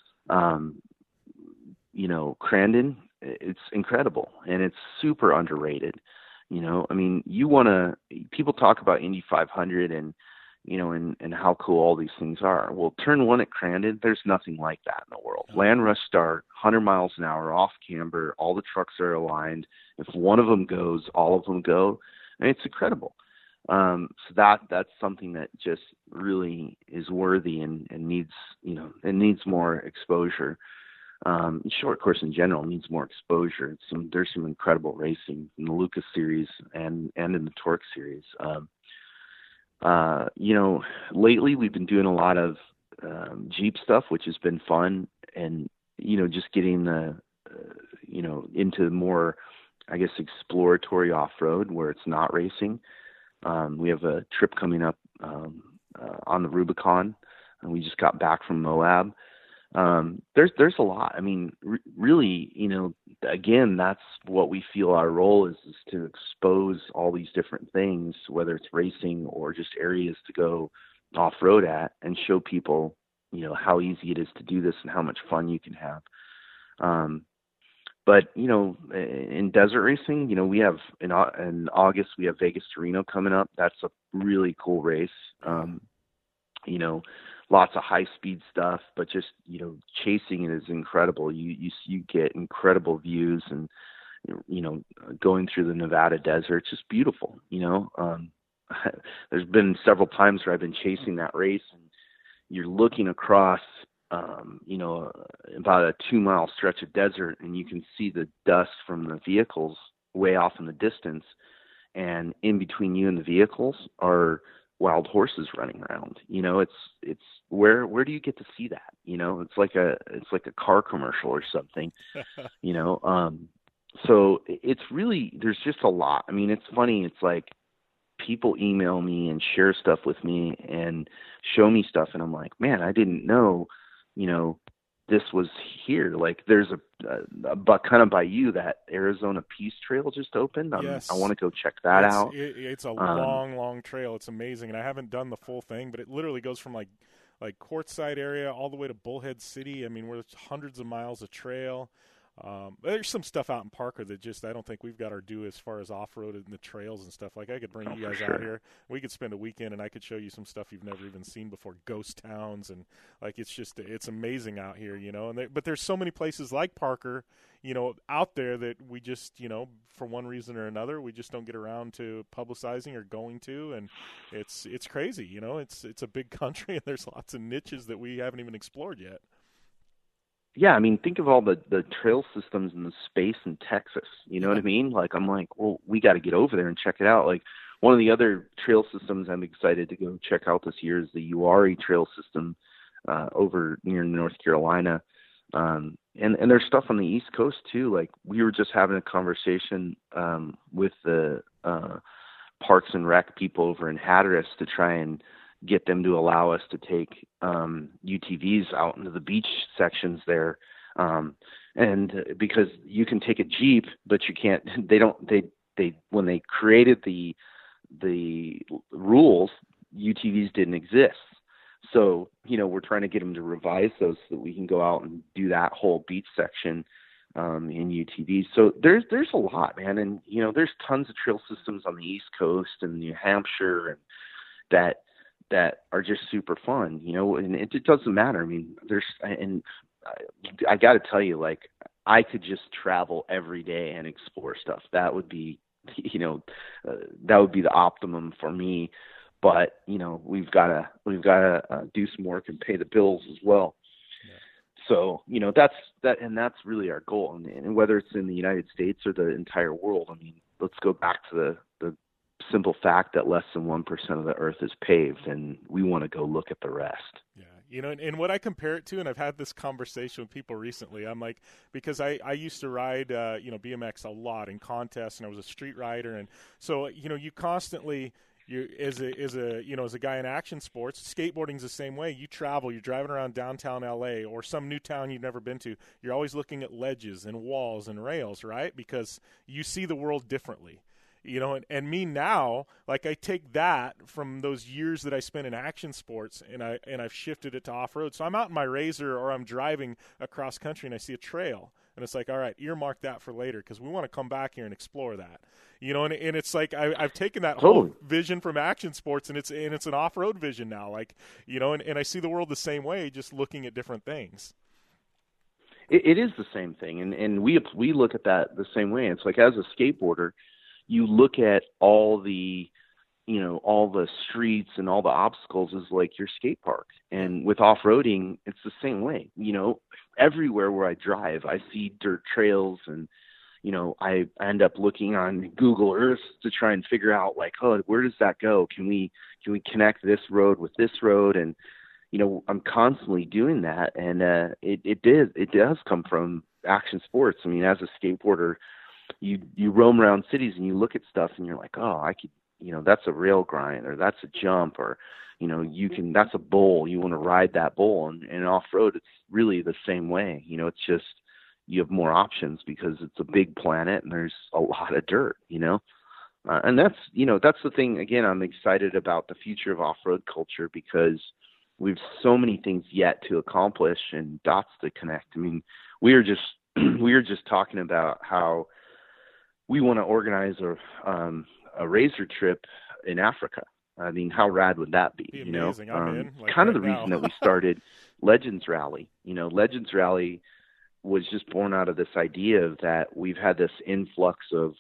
Um, you know, Crandon, it's incredible, and it's super underrated. You know, I mean, you want to – people talk about Indy five hundred and – you know, and, and how cool all these things are. Well, turn one at Crandon, there's nothing like that in the world. Land rush start, one hundred miles an hour, off camber, all the trucks are aligned. If one of them goes, all of them go. I mean, it's incredible. Um, so that that's something that just really is worthy and, and needs, you know, it needs more exposure. Um, short course in general needs more exposure. It's some, there's some incredible racing in the Lucas series and, and in the Torque series. Um, Uh, you know, lately we've been doing a lot of um, Jeep stuff, which has been fun, and you know, just getting the, uh, you know, into more, I guess, exploratory off-road where it's not racing. Um, we have a trip coming up um, uh, on the Rubicon, and we just got back from Moab. Um, there's there's a lot. I mean, re- really, you know, again, that's what we feel our role is, is to expose all these different things, whether it's racing or just areas to go off-road at, and show people, you know, how easy it is to do this and how much fun you can have. Um, but, you know, in desert racing, you know, we have in, in August, we have Vegas to Reno coming up. That's a really cool race. Um, you know, lots of high speed stuff, but just, you know, chasing it is incredible. You, you, you get incredible views, and, you know, going through the Nevada desert, it's just beautiful. You know, um, there's been several times where I've been chasing that race, and you're looking across, um, you know, about a two mile stretch of desert, and you can see the dust from the vehicles way off in the distance. And in between you and the vehicles are wild horses running around. You know, it's, it's where, where do you get to see that? You know, it's like a, it's like a car commercial or something, you know? Um, so it's really, there's just a lot. I mean, it's funny. It's like people email me and share stuff with me and show me stuff. And I'm like, man, I didn't know, you know, this was here. Like there's a, a, a but kind of by you, that Arizona Peace Trail just opened. Um, yes. I want to go check that it's, out. It, it's a um, long, long trail. It's amazing. And I haven't done the full thing, but it literally goes from like, like Quartzsite area all the way to Bullhead City. I mean, we're hundreds of miles of trail. Um, there's some stuff out in Parker that just I don't think we've got our due as far as off-road and the trails and stuff. Like I could bring oh, you guys sure. out here. We could spend a weekend and I could show you some stuff you've never even seen before, ghost towns, and like it's just it's amazing out here, you know. And they, but there's so many places like Parker, you know, out there that we just, you know, for one reason or another, we just don't get around to publicizing or going to, and it's it's crazy, you know. It's it's a big country and there's lots of niches that we haven't even explored yet. Yeah, I mean, think of all the, the trail systems in the space in Texas. You know what I mean? Like, I'm like, well, we got to get over there and check it out. Like, one of the other trail systems I'm excited to go check out this year is the Uwharrie Trail System uh, over near North Carolina. Um, and, and there's stuff on the East Coast, too. Like, we were just having a conversation um, with the uh, Parks and Rec people over in Hatteras to try and get them to allow us to take um, U T Vs out into the beach sections there. Um, and because you can take a Jeep, but you can't, they don't, they, they, when they created the, the rules, U T Vs didn't exist. So, you know, we're trying to get them to revise those so that we can go out and do that whole beach section um, in U T Vs. So there's, there's a lot, man. And, you know, there's tons of trail systems on the East Coast and New Hampshire and that, that are just super fun, you know, and it, it doesn't matter. I mean, there's, and I, I got to tell you, like, I could just travel every day and explore stuff. That would be, you know, uh, that would be the optimum for me. But, you know, we've got to, we've got to uh, do some work and pay the bills as well. Yeah. So, you know, that's that, and that's really our goal. And, and whether it's in the United States or the entire world, I mean, let's go back to the, the simple fact that less than one percent of the earth is paved, and we want to go look at the rest. Yeah. You know, and, and what I compare it to, and I've had this conversation with people recently, I'm like, because I, I used to ride, uh, you know, B M X a lot in contests, and I was a street rider. And so, you know, you constantly, you as a, as a, you know, as a guy in action sports, skateboarding's the same way. You travel, you're driving around downtown L A or some new town you've never been to. You're always looking at ledges and walls and rails, right? Because you see the world differently. You know, and, and me now, like I take that from those years that I spent in action sports, and I and I've shifted it to off road. So I'm out in my Razor, or I'm driving across country, and I see a trail, and it's like, all right, earmark that for later, because we want to come back here and explore that. You know, and and it's like I, I've taken that totally. whole vision from action sports, and it's and it's an off road vision now. Like, you know, and, and I see the world the same way, just looking at different things. It, it is the same thing, and and we we look at that the same way. It's like, as a skateboarder, you look at all the, you know, all the streets and all the obstacles as like your skate park. And with off-roading, it's the same way. You know, everywhere where I drive, I see dirt trails, and, you know, I end up looking on Google Earth to try and figure out, like, oh, where does that go? Can we, can we connect this road with this road? And, you know, I'm constantly doing that. And uh, it, it did, it does come from action sports. I mean, as a skateboarder, you you roam around cities and you look at stuff and you're like, oh, I could, you know, that's a rail grind, or that's a jump, or, you know, you can, that's a bowl. You want to ride that bowl. And, and off road, it's really the same way. You know, it's just, you have more options because it's a big planet and there's a lot of dirt, you know, uh, and that's, you know, that's the thing. Again, I'm excited about the future of off-road culture, because we've so many things yet to accomplish and dots to connect. I mean, we are just, we were just talking about how we want to organize a um, a Razor trip in Africa. I mean, how rad would that be? be you know, I'm um, in, like kind right of the now. reason that we started Legends Rally. You know, Legends Rally was just born out of this idea of that we've had this influx of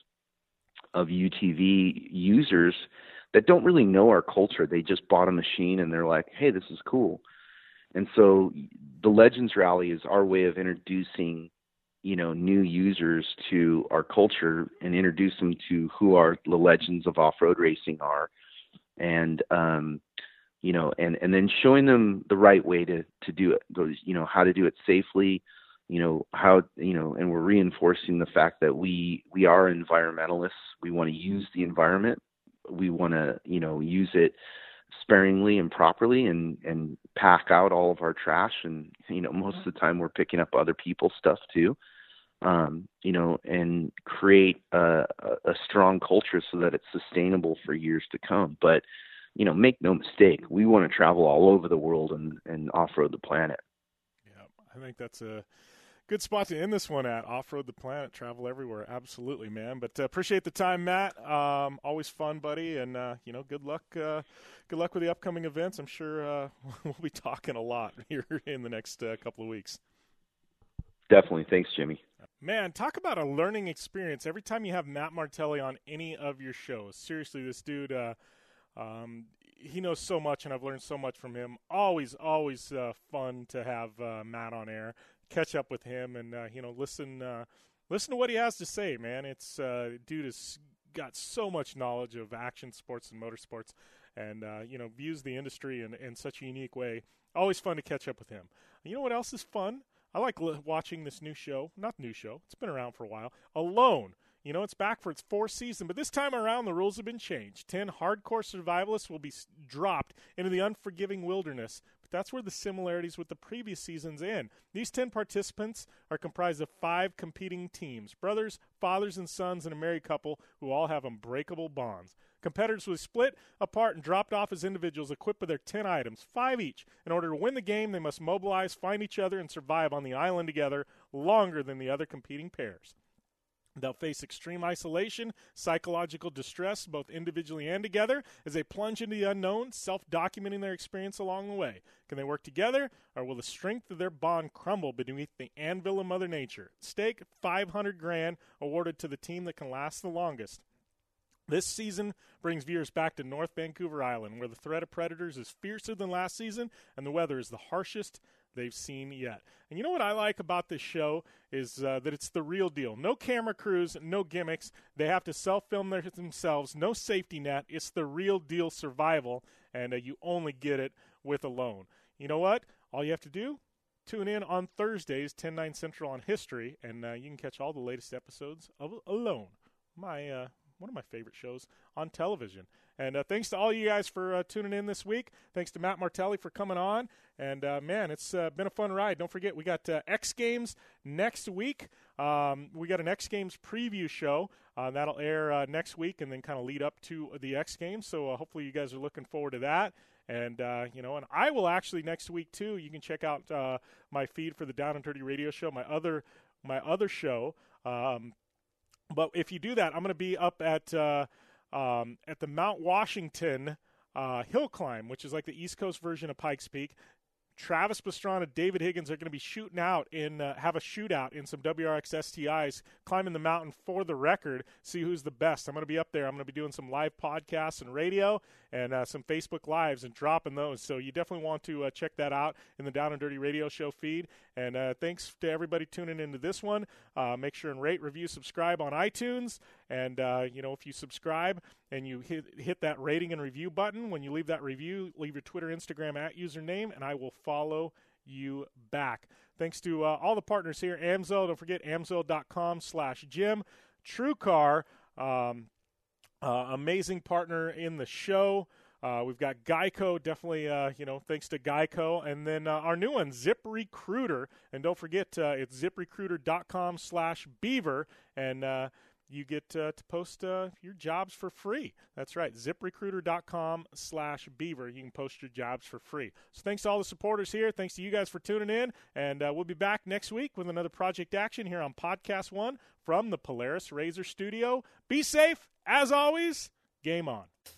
of U T V users that don't really know our culture. They just bought a machine and they're like, hey, this is cool. And so the Legends Rally is our way of introducing, you know, new users to our culture and introduce them to who our the legends of off-road racing are. And, um, you know, and, and then showing them the right way to, to do it, those, you know, how to do it safely, you know, how, you know, and we're reinforcing the fact that we, we are environmentalists. We want to use the environment. We want to, you know, use it sparingly and properly, and, and pack out all of our trash. And, you know, most of the time we're picking up other people's stuff too, um, you know, and create a, a strong culture so that it's sustainable for years to come. But, you know, make no mistake, we want to travel all over the world and, and off-road the planet. Yeah, I think that's a good spot to end this one at. Off-road the planet, travel everywhere. Absolutely, man. But uh, appreciate the time, Matt. Um, always fun, buddy. And, uh, you know, good luck uh, good luck with the upcoming events. I'm sure uh, we'll be talking a lot here in the next uh, couple of weeks. Definitely. Thanks, Jimmy. Man, talk about a learning experience every time you have Matt Martelli on any of your shows. Seriously, this dude, uh, um, he knows so much, and I've learned so much from him. Always, always uh, fun to have uh, Matt on air. Catch up with him and, uh, you know, listen uh, listen to what he has to say, man. It's uh, dude has got so much knowledge of action sports and motorsports, and, uh, you know, views the industry in, in such a unique way. Always fun to catch up with him. You know what else is fun? I like l- watching this new show. Not new show. It's been around for a while. Alone. You know, it's back for its fourth season, but this time around the rules have been changed. Ten hardcore survivalists will be s- dropped into the unforgiving wilderness, but that's where the similarities with the previous seasons end. These ten participants are comprised of five competing teams, brothers, fathers, and sons, and a married couple who all have unbreakable bonds. Competitors will be split apart and dropped off as individuals equipped with their ten items, five each. In order to win the game, they must mobilize, find each other, and survive on the island together longer than the other competing pairs. They'll face extreme isolation, psychological distress, both individually and together, as they plunge into the unknown, self-documenting their experience along the way. Can they work together, or will the strength of their bond crumble beneath the anvil of Mother Nature? Stake five hundred grand awarded to the team that can last the longest. This season brings viewers back to North Vancouver Island, where the threat of predators is fiercer than last season and the weather is the harshest they've seen yet. And you know what I like about this show is uh, that it's the real deal. No camera crews, no gimmicks. They have to self-film their, themselves. No safety net. It's the real deal survival, and uh, you only get it with Alone. You know what? All you have to do, tune in on Thursdays, ten, nine Central on History, and uh, you can catch all the latest episodes of Alone, my uh, one of my favorite shows on television. And uh, thanks to all you guys for uh, tuning in this week. Thanks to Matt Martelli for coming on. And, uh, man, it's uh, been a fun ride. Don't forget, we got uh, X Games next week. Um, we got an X Games preview show. Uh, that'll air uh, next week and then kind of lead up to the X Games. So uh, hopefully you guys are looking forward to that. And, uh, you know, and I will actually next week, too. You can check out uh, my feed for the Down and Dirty Radio Show, my other, my other show. Um, but if you do that, I'm going to be up at uh, – Um, at the Mount Washington uh, Hill Climb, which is like the East Coast version of Pikes Peak. Travis Pastrana, David Higgins are going to be shooting out in uh, have a shootout in some W R X S T Is, climbing the mountain for the record, see who's the best. I'm going to be up there. I'm going to be doing some live podcasts and radio and uh, some Facebook Lives and dropping those. So you definitely want to uh, check that out in the Down and Dirty Radio Show feed. And uh, thanks to everybody tuning into this one. Uh, make sure and rate, review, subscribe on iTunes. And, uh, you know, if you subscribe and you hit, hit that rating and review button, when you leave that review, leave your Twitter, Instagram at username, and I will follow you back. Thanks to uh, all the partners here. Amsoil, don't forget, amsoil.com slash Jim. TrueCar, um, uh, amazing partner in the show. Uh, we've got Geico, definitely, uh, you know, thanks to Geico. And then uh, our new one, ZipRecruiter. And don't forget, uh, it's ZipRecruiter.com slash Beaver. And uh, you get uh, to post uh, your jobs for free. That's right, ZipRecruiter.com slash Beaver. You can post your jobs for free. So thanks to all the supporters here. Thanks to you guys for tuning in. And uh, we'll be back next week with another Project Action here on Podcast One from the Polaris Razor Studio. Be safe. As always, game on.